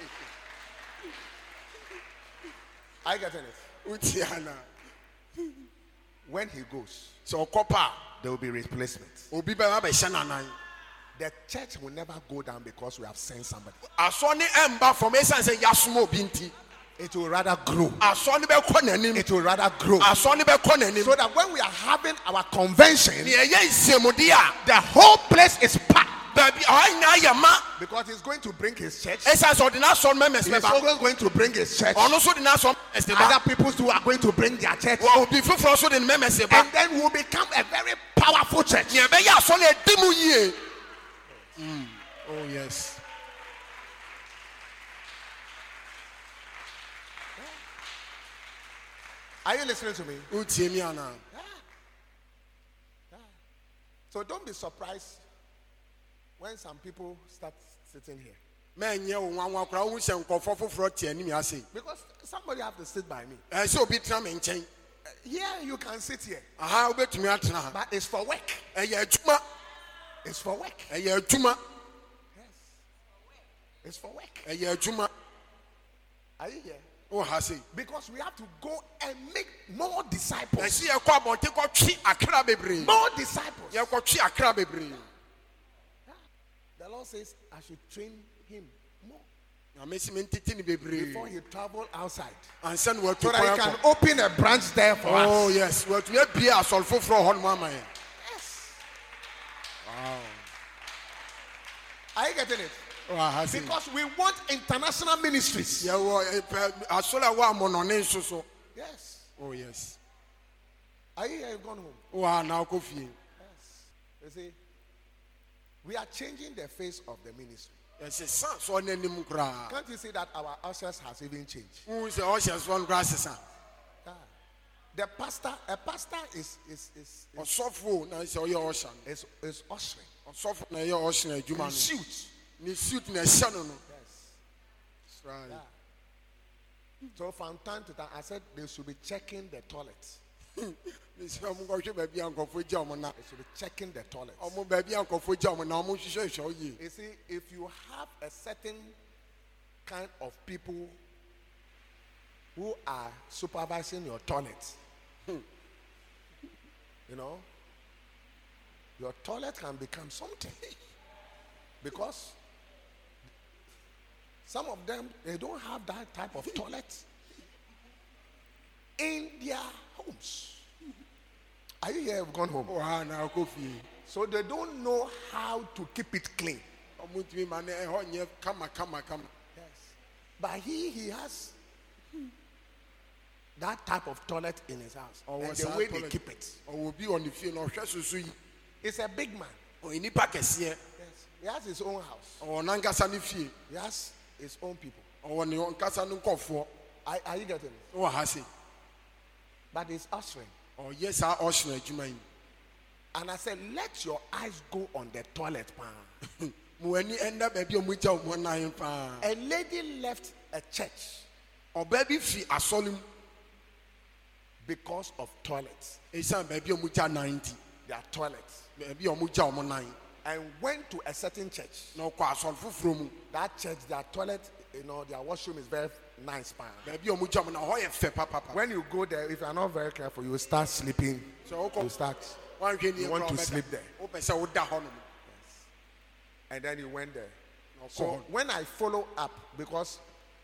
Are you getting it? Wotie ana. When he goes, Sɛ ɔkɔ pa. there will be replacements. Obi bɛ abɛhyɛ n'anan. The church will never go down because we have sent somebody. Asɔ ne ɛmba fam esan sɛ yasoma obi nti. It will rather grow. Asɔ ne bɛkɔ n'anim. It will rather grow. Asɔ ne bɛkɔ n'anim. So that when we are having our convention, Nea ɛyɛ nsɛmudi a. the whole place is packed. Baabi ɔha nyinaa yɛ ma. Because he's going to bring his church. Esan sɛ ɔde n'asɔ no mɛmɛs He's bɛba. always going to bring his church. Ɔno nso de n'asɔ mɛmɛs Other bɛba. people too are going to bring their church. Wɔ obi foforɔ nso de ne mɛmɛs bɛba. And then we'll become a very powerful church. Nea ɛbɛyɛ asɔ no edi mu yie. Oh yes. Are you listening to me? Utie mi ana. So don't be surprised when some people start sitting here. Menye wo nwanwa kra wo hye nkofo foforo tie anim ase. Because somebody have to sit by me. Eh se obi tra me nchen. Here you can sit here. Aha obetumi atena. But it's for work. Eh ye adwuma. It's for work. Eh ye adwuma. Yes. It's for work. Eh ye adwuma. Are you here? Oh hase. Because we have to go and make more disciples. Eh se ye kwa bonte kwa twi akra bebre. More disciples. Ye kwa twi akra bebre. The Lord says I should train him more Na me si me ntiti ni bebre. before he travel outside. And send what to So that he can open a branch there for us. Oh yes, what we be a sol foforo ho no ama. Yes. Wow. Are you getting it? Oh hase. Because we want international ministries. Ye wo asola wa monone so so. Yes. Oh yes. Are you here? You've gone home. Wa na ko fie. Yes. You see, we are changing the face of the ministry. Yes, san so nanim kra. Can't you see that our ushers has even changed? Who say ushers one grasses ah. Ah. The pastor, a pastor is is is is, Osofo na say oye usher. is, is ushering. Osofo na ye usher adwuma In no. suit. Ni suit na hye no no. Yes. That's right. Yeah. So from time to time, I said they should be checking the toilet. Ni say omo go hwe ba bia nkofo gya omo na. They should be checking the toilet. Omo ba bia nkofo gya omo na omo hwehwe hwe oye. You see, if you have a certain kind of people who are supervising your toilet, you know, your toilet can become something. Because some of them, they don't have that type of toilet in their homes. Are you here? Have gone home. Oh na ko fie. So they don't know how to keep it clean. Omo timi ma na e ho nye kama kama kama. Yes. But he he has that type of toilet in his house. Oh, And what's the that way they toilet? keep it. O obi on the fie no hwe susu yi. It's a big man. O nipa kese. Yes. He has his own house. O nankasa ne fie. He has his own people. O ne nkasa ne nkofo. Are, are you getting it? O hase. But he's ushering. Oh yes, I usher adwuma yi. And I said, let your eyes go on the toilet, man. Mo ani enda ba bia mo gya mo nan pa. A lady left a church Oba bi fi asolim because of toilets. esan ba bia mo gya ninety. Their toilets. Ba bia mo gya mo nan. And went to a certain church. Na ko asol foforo mu. That church, their toilet, you know, their washroom is very nice, man. Ba bia mo gya mo na ho ye fe papa papa. When you go there, if you are not very careful, you will start sleeping. So You start. wan hwe ni You want to sleep there. O pese wo da ho no. And then you went there. So So when I follow up, because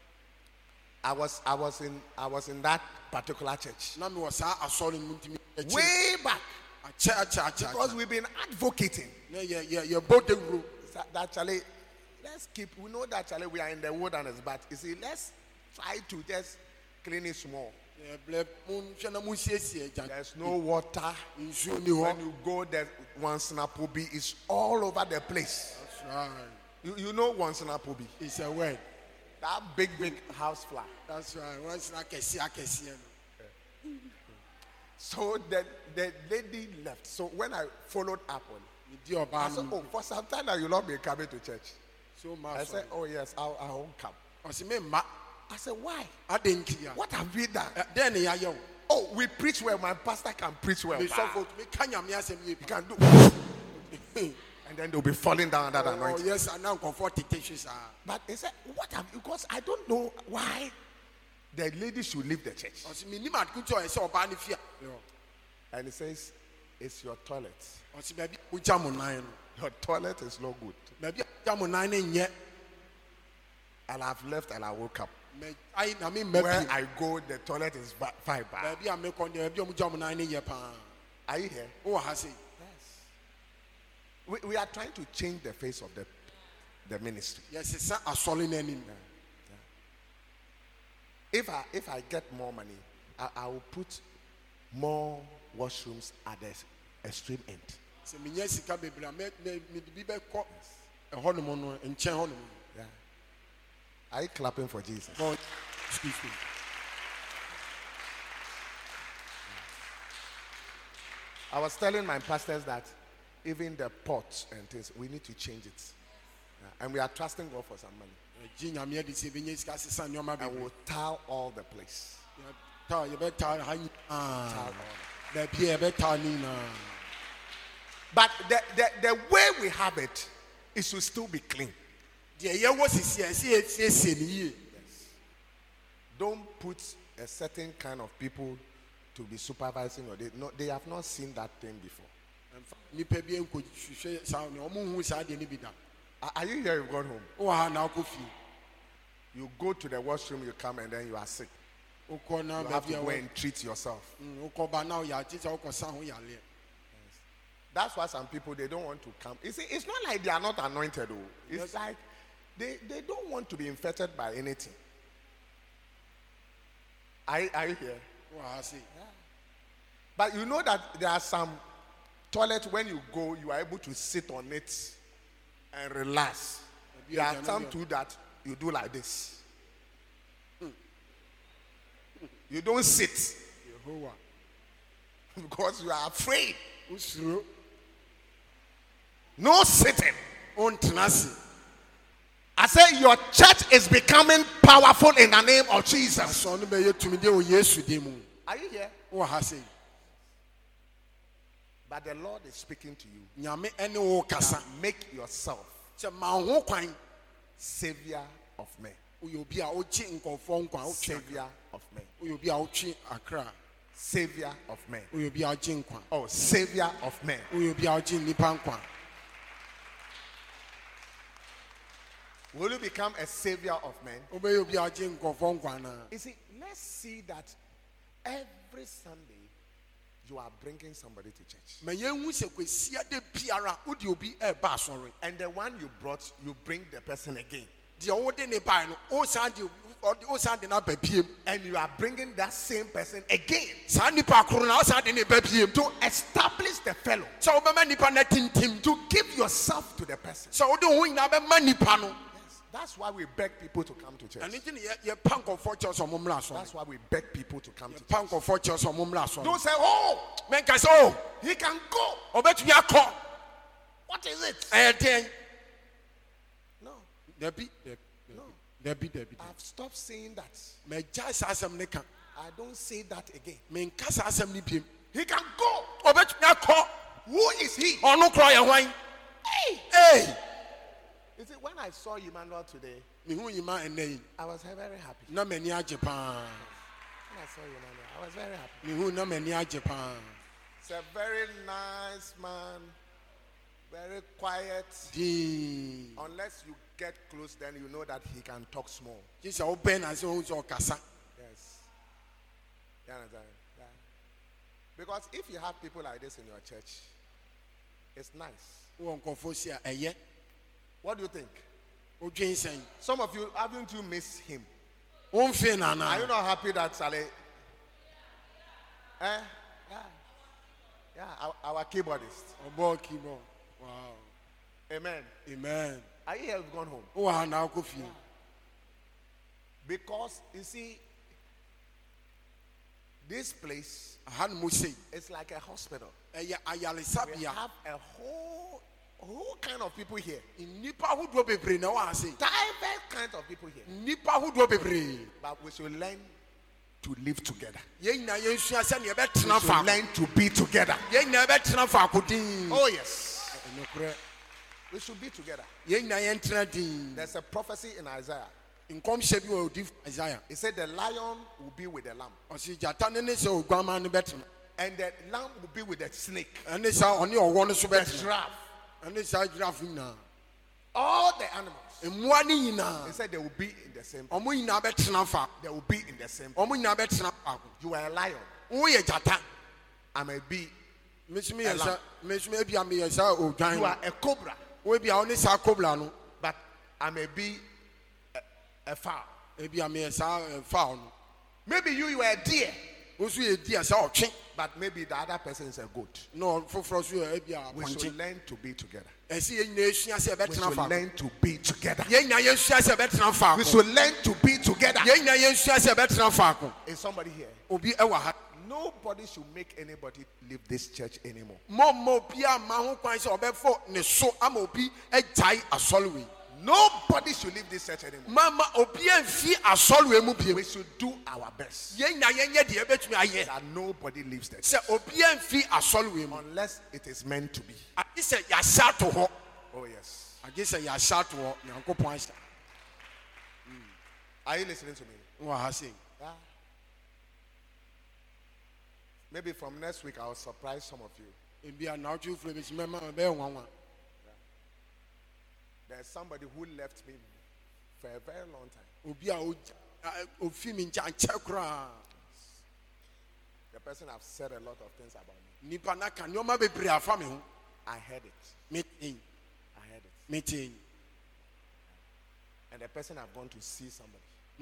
I was I was in I was in that particular church na me wo sa asolim mu ntimi. way back, Acha acha acha. because we've been advocating Na ye ye ye bode wuro. that that Charlie, let's keep. We know that Charlie, we are in the wilderness, but you see, let's try to just clean it small. Ye ble mu hwe na mu siesie gya. There's no water. Nsu ni When ho. you go there, Wansanapobi is all over the place. That's right. You, you know Wansanapobi, It's a word. that big big house fly. That's right. Once na kesi akesi no. So the the lady left. So when I followed up on, Di oba I said, no. "Oh, for some time now you not be coming to church." So ma I so. said, "Oh yes, I'll, I won't come." Osi me ma I said, "Why? adenki ya. What have we done?" Den ya ye wo. Oh, we preach well. My pastor can preach well. Me Bah. so for me kanya me asem ye He bi. can do. And then they'll be falling down under the Oh anointing. yes, and now comfort tissues ah. But he said, "What have you?" Because I don't know why the lady should leave the church. Osi me ni mat kunto e se oba ni fia. And he says, "It's your toilet. Osi ba bi mo gya mo nan no. Your toilet is not good." Ba bi gya mo nan ne nye. And I've left and I woke up. Me ai na me ma Where bi. I go, the toilet is ba- fine. Ba Bah. bi a me kon de ba bi mo gya mo nan ne ye pa. Are you here? O ha se. Yes. We, we are trying to change the face of the the ministry. Yes, sa asole na nim. If I if I get more money, I, I will put more washrooms at the extreme end. Se me nya sika bebra me me bi be ko e ho no mo no nchen ho no mo. Yeah. Are you clapping for Jesus? Oh, excuse me. I was telling my pastors that even the pots and things, we need to change it. Yeah, and we are trusting God for some money. And we'll tile all the place. Tile all. But the, the, the way we have it, it should still be clean. Yes. Don't put a certain kind of people to be supervising, or they, no, they have not seen that thing before. Are you here? You've gone home. You go to the washroom, you come, and then you are sick. You have to go and treat yourself. Yes. That's why some people, they don't want to come. You see, it's not like they are not anointed. Though. It's yes. like they, they don't want to be infected by anything. Are, are you here? Oh, I see. Yeah. But you know that there are some toilets, when you go, you are able to sit on it and relax. There are some too that you do like this. You don't sit. Because you are afraid. No sitting. I say your church is becoming powerful in the name of Jesus. Are you here? But the Lord is speaking to you. Now make yourself savior of men. Savior of men. Savior of men. Oh, savior of men. Will you become a savior of men? You see, let's see that every Sunday you are bringing somebody to church. And the one you brought, you bring the person again. And you are bringing that same person again to establish the fellow, to give yourself to the person. Yes, that's why we beg people to come to church. That's why we beg people to come to church. Don't say, oh, oh, he can go. What is it? No. No. I've stopped saying that. I don't say that again. He can go. Who is he? Hey! Hey! You see, when I saw Emmanuel today, I was very happy. When I saw Emmanuel, I was very happy. He's a very nice man, very quiet. Unless you get close, then you know that he can talk small. Yes. You understand? Yeah. Because if you have people like this in your church, it's nice. What do you think? Some of you, haven't you missed him? Are you not happy that Saleh? Eh? Yeah. Yeah, our, our keyboardist. Our keyboard. Wow. Amen. Amen. Are you here? Gone home? Oh, now go feel. Because you see, this place, it's like a hospital. We have a whole, whole kind of people here. Diverse kinds of people here. But we should learn to live together. We should learn to be together. Oh yes. We should be together. There's a prophecy in Isaiah. It said the lion will be with the lamb. And the lamb will be with the snake. The giraffe. All the animals. He said they will be in the same place. They will be in the same place. You are a lion. I may be a lamb. You are a cobra. But I may be a, a fowl. Maybe you, you are a deer. But maybe the other person is a goat. No, we should learn to be together. We should learn to be together. We should learn to be together. Is somebody here? No nobody should make anybody leave this church anymore. Nobody should leave this church anymore. Mama We should do our best that nobody leaves the church unless it is meant to be. Oh yes. Are you listening to me? Yeah. Maybe from next week I'll surprise some of you. There's somebody who left me for a very long time. The person have said a lot of things about me. I heard it. I heard it. And the person have gone to see somebody.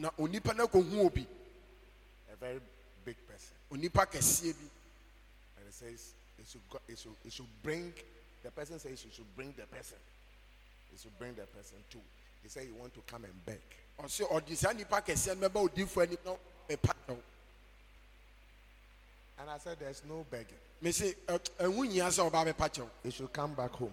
A very big person. And it says it should, go, it should, it should bring, the person says you should bring the person. It should bring the person too. He said you want to come and beg. And I said there's no begging. He should come back home.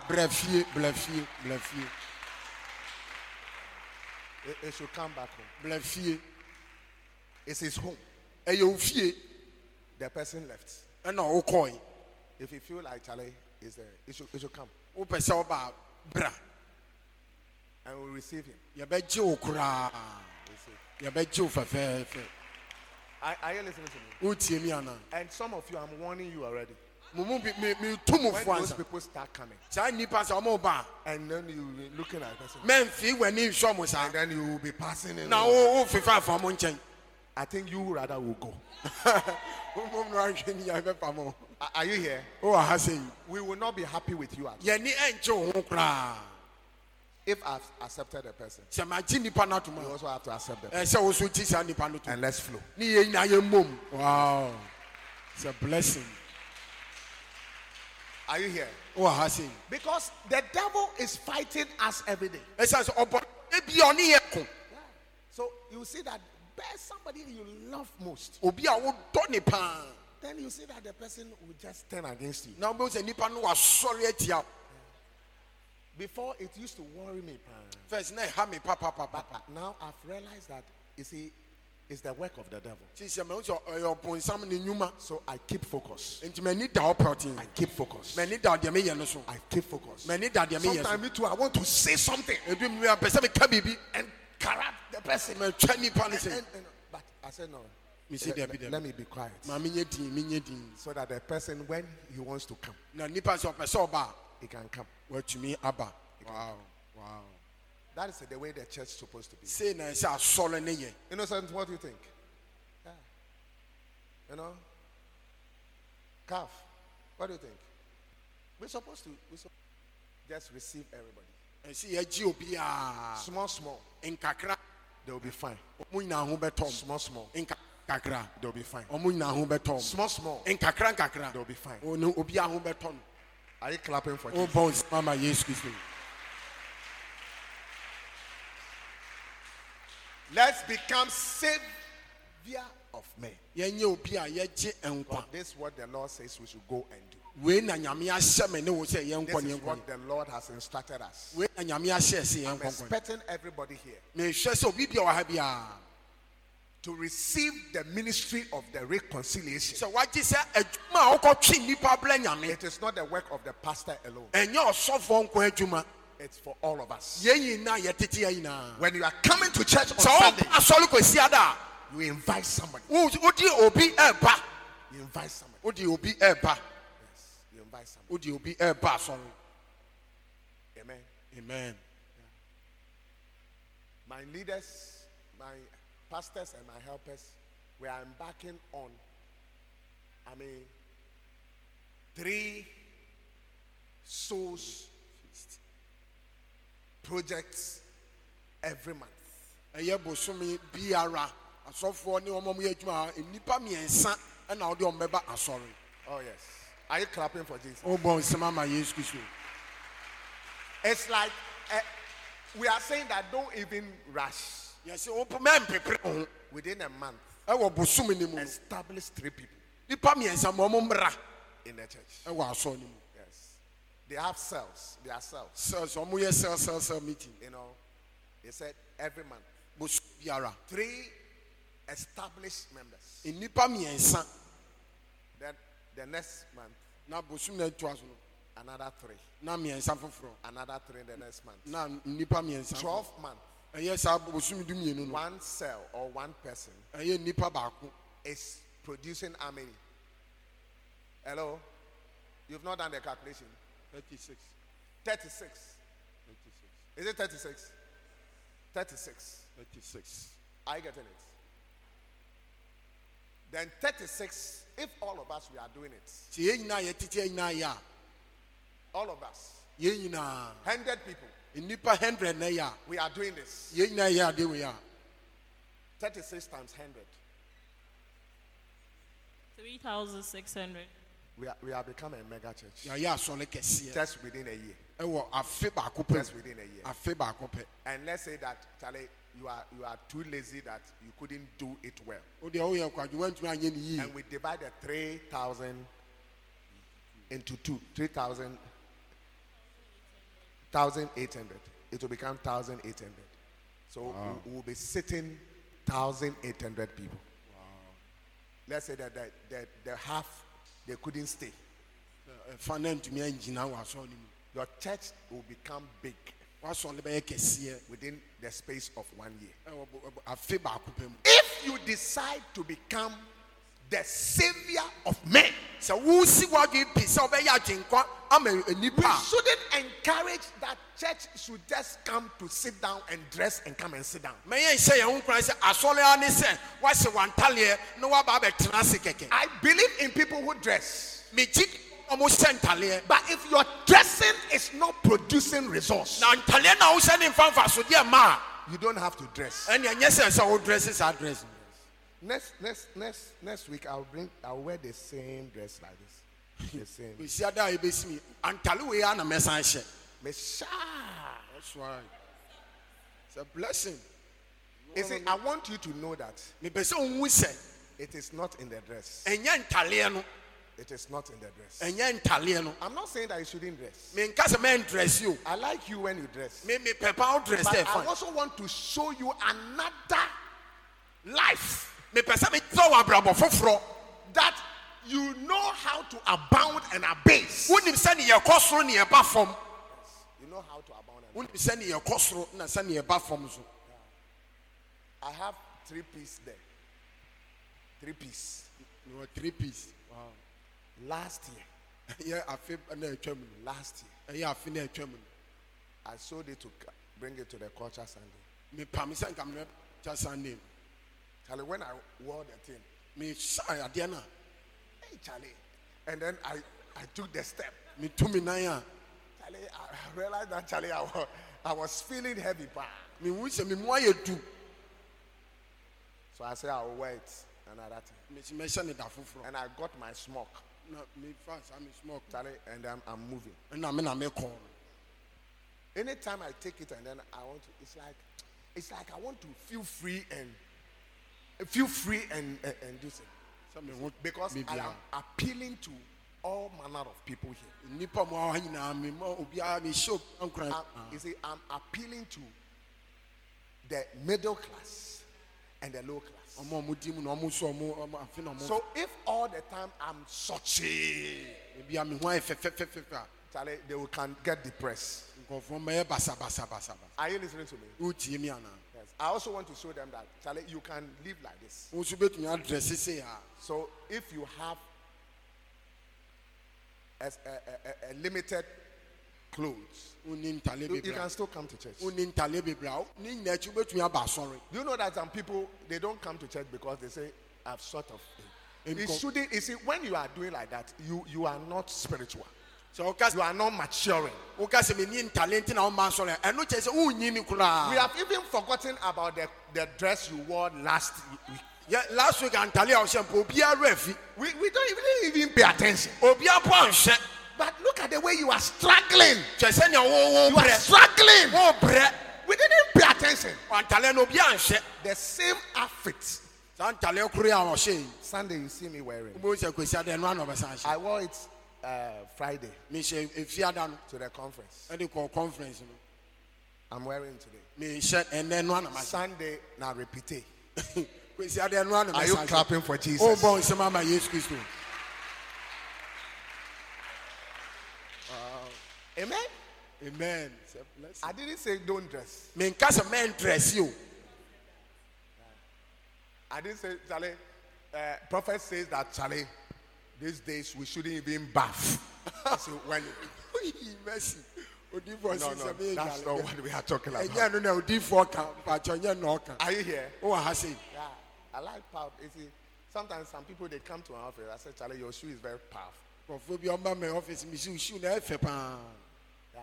He should come back home. It's his home. The person left. If you feel like Charlie is there, he should, he should come. And we'll receive him. Receive. Are, are you listening to me? And some of you, I'm warning you already. When those people start coming, and then you will be looking at the person, and then you will be passing in. I think you rather will go. Are you here? We will not be happy with you. If I've accepted a person, you also have to accept the person. And let's flow. Wow. It's a blessing. Are you here? Because the devil is fighting us every day. Yeah. So you see that there's somebody you love most. Then you see that the person will just turn against you. Before it used to worry me. First, but now I've realized that, you see, it's the work of the devil. So I keep focus. I keep focus. I keep focus. Sometimes me too, I want to say something and corrupt the person. And, and, and, but I said no. Let, let me be quiet. So that the person, when he wants to come, he can come. What you mean, Abba? Wow, wow. That is the way the church is supposed to be. Say na say asole ne ye. Innocent, what do you think? Yeah. You know? Calf, what do you think? We're supposed to we supposed to just receive everybody. And see a small, small. In kakra, they will be fine. Small, small. In kakra, they'll be fine. Small, small. In kakra, kakra, they'll be fine. Oh no, obia home beton. Are you clapping for oh, bones, Mama, yes, let's become savior of men. This is what the Lord says we should go and do. This is what the Lord has instructed us. I'm expecting everybody here to receive the ministry of the reconciliation. So what is it? It is not the work of the pastor alone. It's for all of us. When you are coming to church on Sunday, you invite somebody. You invite somebody. Yes, you invite somebody. Amen. Amen. My leaders, my pastors and my helpers, we are embarking on, I mean, three souls projects every month. Oh yes. Are you clapping for Jesus? It's like uh, we are saying that don't even rush. Within a month, establish three people. nipa miensa mo mo mbra in the church. e wa so ni mu. Yes. They have cells. They are cells. So so mo ye cell cell cell meeting. You know, they said every month, Bosu biara. three established members. E nipa miensa Then the next month, na bosu na to aso no. another three. Na miensa foforo. Another three the next month. Na nipa miensa. Twelve months. E ye sa bosu mi du mienu no. One cell or one person E ye nipa baako. is producing how many? Hello? You've not done the calculation. thirty-six. thirty-six. Is it thirty-six? thirty-six. thirty-six. Are you getting it? Then thirty-six, if all of us we are doing it, Ti ye nyina ye titi ye nyina ya. all of us, Ye nyina. one hundred people, E nipa one hundred na ya. we are doing this. Ye nyina ya de we ya. thirty-six times one hundred. three thousand six hundred. We are, we have become a mega church. Ya ya so le kese. Just within a year. E wo afe baako pe. Just within a year. Afe baako pe. And let's say that, Charlie, you are you are too lazy that you couldn't do it well. O de o ye kwa ju went anye ni yi. And we divide the three thousand into two. three thousand, one thousand eight hundred. It will become one thousand eight hundred. So we will be sitting one thousand eight hundred people. Let's say that the, the, the half, they couldn't stay. Fanen to me engina wa so ni mu. Your church will become big Wa so le be ye kese. within the space of one year. E wo afe baako pe mu. If you decide to become the savior of men, Se wo si wa ju pi se obe ya jinkwa ama we nipa. shouldn't encourage that church should just come to sit down and dress and come and sit down. Me ye se ye ho kran se asole ani se wa se wantale no wa ba be tena se keke. I believe in people who dress. Me ji omo sentale. But if your dressing is not producing results, Na ntale na wo se ni mfanfa so de ma. you don't have to dress. Ene anye se se wo dress is address. Next, next, next, next week I'll bring, I'll wear the same dress like this. The same. We see ada e be si mi. Antale we ya na mesan hye. Mesha. That's right. It's a blessing. You see, I want you to know that Me be se onwu se it is not in the dress. enye ntale no. It is not in the dress. Enye ntale no. I'm not saying that you shouldn't dress. Me nka se men dress you. I like you when you dress. Me me pepa o dress But there I fine. also want to show you another life Me pesa me to wa brabo foforo. that you know how to abound and abase. Wonim se ne ye kosoro ne ye ba fom. You know how to abound and Wonim se ne ye kosoro na se ne ye ba fom so. I have three piece there. Three piece. No three piece. Wow. Last year, Yeah, afi na etwam no. last year, Yeah, afi na etwam no. I sold it to ca- bring it to the culture Sunday. Me pam se nka me just Sunday. Charlie, when I wore the thing, Me shy ade na. hey Charlie, and then I, I took the step. Me to me nan ya. Charlie, I realized that Charlie, I was, I was feeling heavy, pa. Me hu se me mo aye du. So I said I will wear it another time. Me si me se ne da foforo. And I got my smoke, Na me fast am smoke. Charlie, and I'm, I'm moving. Na me na me call. Anytime I take it and then I want to, it's like, it's like I want to feel free and feel free and and, and do it Se me ho because me I bia. am appealing to all manner of people here. Nipa mo ha nyina me mo obi a me show ankran. I'm, you see, I'm appealing to the middle class and the low class. Omo mo di mu na omo so omo omo afi na omo. So if all the time I'm such a bia me ho aye fe fe fe fe fe. Charlie, they will can get depressed. Nkofo me basa basa basa. Are you listening to me? Uti mi ana. Yes. I also want to show them that Charlie, you can live like this. Wo so betumi address say ya. So if you have as a, a, a, a limited clothes, Uni ntale you, you bebra. can still come to church. Uni ntale bebra. Ni na chu betumi aba sorry. Do you know that some people they don't come to church because they say I've sort of. It Incom- shouldn't. You see, when you are doing like that, you you are not spiritual. So o ka You are not maturing. o ka se me ni ntale nti na o ma sorry. Eno che se unyi ni kura. We have even forgotten about the, the dress you wore last week. Yeah, last week ntale a o se mpo obi a refi. We, we don't even, even pay attention. Obi a po anhwe. But look at the way you are struggling. Che se ne wo wo You are bre. struggling. Wo bre. We didn't pay attention. Ntale no obi anhwe. The same outfit Sunday, you see me wearing. I I wore it uh, Friday to the conference. I'm wearing it today. Sunday, now repeat it. Are you clapping for Jesus? Oh, bon, c'est maman Jésus Christ. Amen. Amen. I didn't say don't dress. Me case men dress you. I didn't say, Charlie. Uh, prophet says that, Charlie, these days we shouldn't even bath. So when Mercy. no, no, that's not what we are talking about. Yeah, no, no, D four camp, but you're not. Are you here? Oh, I say. Yeah, I like power. You see, sometimes some people they come to my office. I say, Charlie, your shoe is very powerful. For be on my office, me shoe shoe na efe pa. Yeah.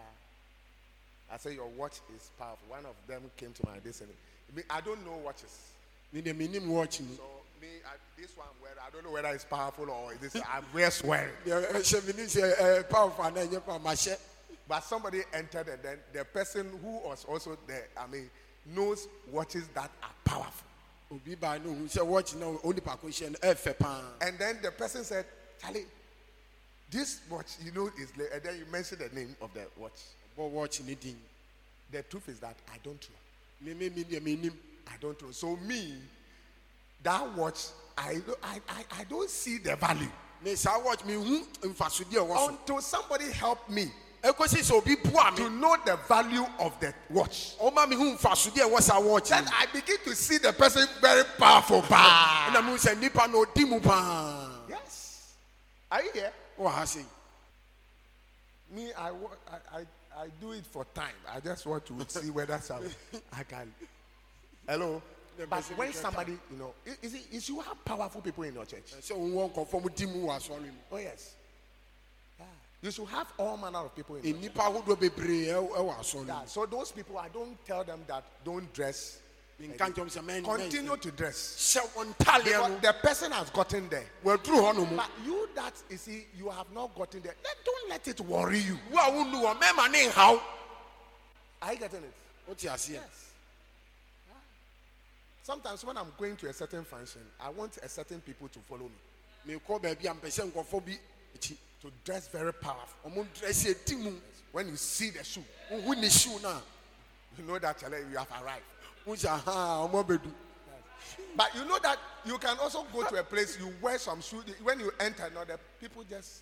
I say your watch is powerful. One of them came to my desk and me, I don't know watches. Me the minimum watch me. So me, I, this one where I don't know whether it's powerful or this. I'm just swearing. Yeah, she means say powerful na you pa mache. But somebody entered and then the person who was also there, I mean, knows watches that are powerful. Obi ba no who say watch now only pa question efe pa. And then the person said, Charlie, this watch, you know, is, and then you mentioned the name of the watch. But watch anything. The truth is that I don't know. Me me me me me. I don't know. So me, that watch, I I I, I don't see the value. Me say watch me who mfasudi e wo. Until somebody help me Ekosi so obi bua to me. know the value of the watch. O ma me who mfasudi e wo sa watch. Then I begin to see the person very powerful. Pa. Na me say nipa no di mu pa. Yes. Are you here? Oh, I say. Me, I, wa- I, I, I do it for time. I just want to see whether some, I can. Hello? But when somebody, you know, i- is it, is you have powerful people in your church? So we won't conform di mu wa so. Oh, yes. Yeah. You should have all manner of people in E your church. nipa ho do bebre e wa so. Yeah. So those people, I don't tell them that don't dress. Me kan jom say men. Continue to dress. Se on tale Because no. the person has gotten there. We through ho no mu. But you that, you see, you have not gotten there. Then don't let it worry you. Wa wo nu o me ma ne haw. Are you getting it? What you see? Yes. Yeah. Sometimes when I'm going to a certain function, I want a certain people to follow me. Me ko ba bi am pese nkofo bi echi. To dress very powerful. Omo dress e di mu. When you see the shoe, Who ni shoe na? you know that Charlie, you have arrived. Who say ha omo bedu. But you know that you can also go to a place, you wear some shoe. When you enter, now the people just.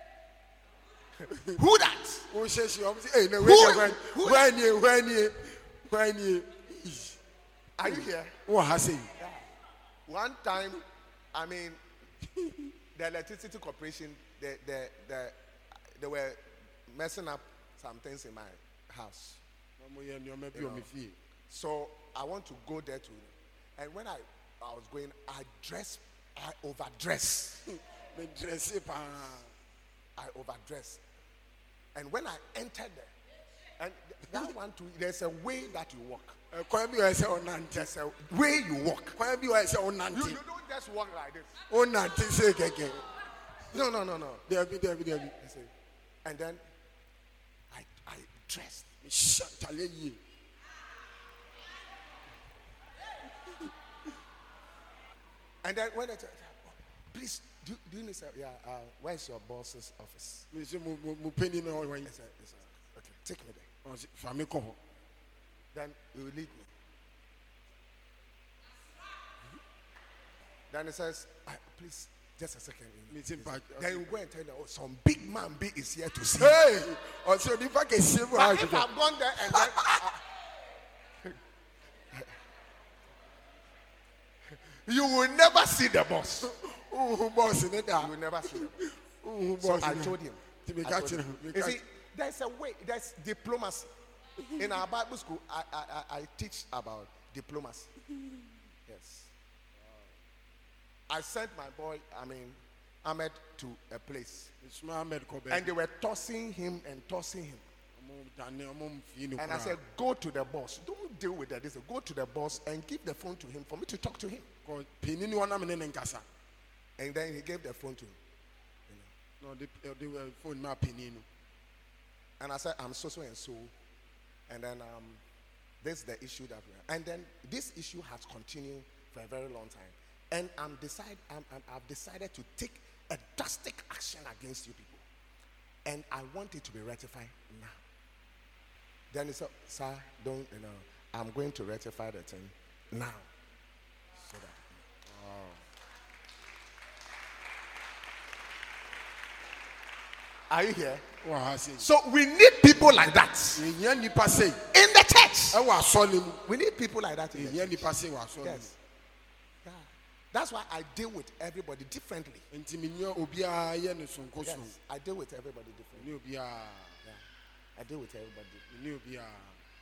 Who that? Who say she omo say eh na Who- when who- when you when you when you. Are you here? What I say? One time, I mean, the electricity corporation, they, they, they, they were messing up some things in my house. Omo ye ni omo bi o me fie. So I want to go there to, and when I, I was going, I dress, I overdress. Me dress e pa. I overdress. And when I entered there, and that one too, there's a way that you walk. E kwa bi o say onante. There's a way you walk. Kwa bi o say You, onante. you don't just walk like this. Onante say keke. No, no, no, no. There be there be there be. You see. And then I, I dressed. Me shantale yi. And then when I said, please, do, do you need some? Yeah, uh, where's your boss's office? Me say mo mo mo penny no when. I said, I said, okay, take me there. O say fa me ko. Then you will lead me. Then he says, "Ah, please, just a second. Me say pa. Then you go and tell them, oh, some big man B is here to see. Hey! O say ni fa ke se mo But ha. if I've gone there and then, you will never see the boss. Who boss ni You da? will never see the boss. Who So boss? I told him. To be I told catching him. him. You see, there's a way, there's diplomacy. In our Bible school, I, I, I, I teach about diplomacy. Yes. I sent my boy, I mean, Ahmed, to a place. Ismail Ahmed ko be. And they were tossing him and tossing him. And I said, go to the boss. Don't deal with that. They said, go to the boss and give the phone to him for me to talk to him. Penny ni wana me ne nkasa. And then he gave the phone to him. No, they they were phone ma penny no. And I said, I'm so so and so. And then um, this is the issue that we have. And then this issue has continued for a very long time. And I'm decide, I'm, I'm, I've decided to take a drastic action against you people. And I want it to be rectified now. Then he said, sir, don't, you know, I'm going to rectify the thing now. So that, are you here? So we need people like that in the church. We need people like that in the church. Yes. Yeah. That's why I deal with everybody differently. Yes. I deal with everybody differently. Yeah. I deal with everybody differently. Yes.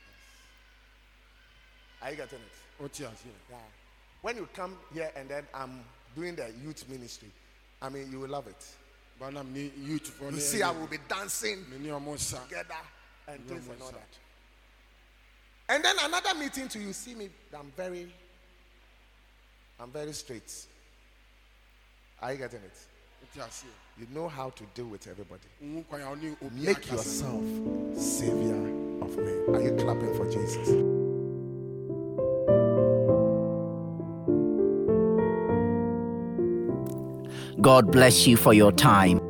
Are you getting it? Yeah. When you come here and then I'm doing the youth ministry, I mean, you will love it. You see, I will be dancing together and things and all that. And then another meeting to you see me, I'm very, I'm very straight. Are you getting it? You know how to deal with everybody. Make yourself savior of men. Are you clapping for Jesus? God bless you for your time.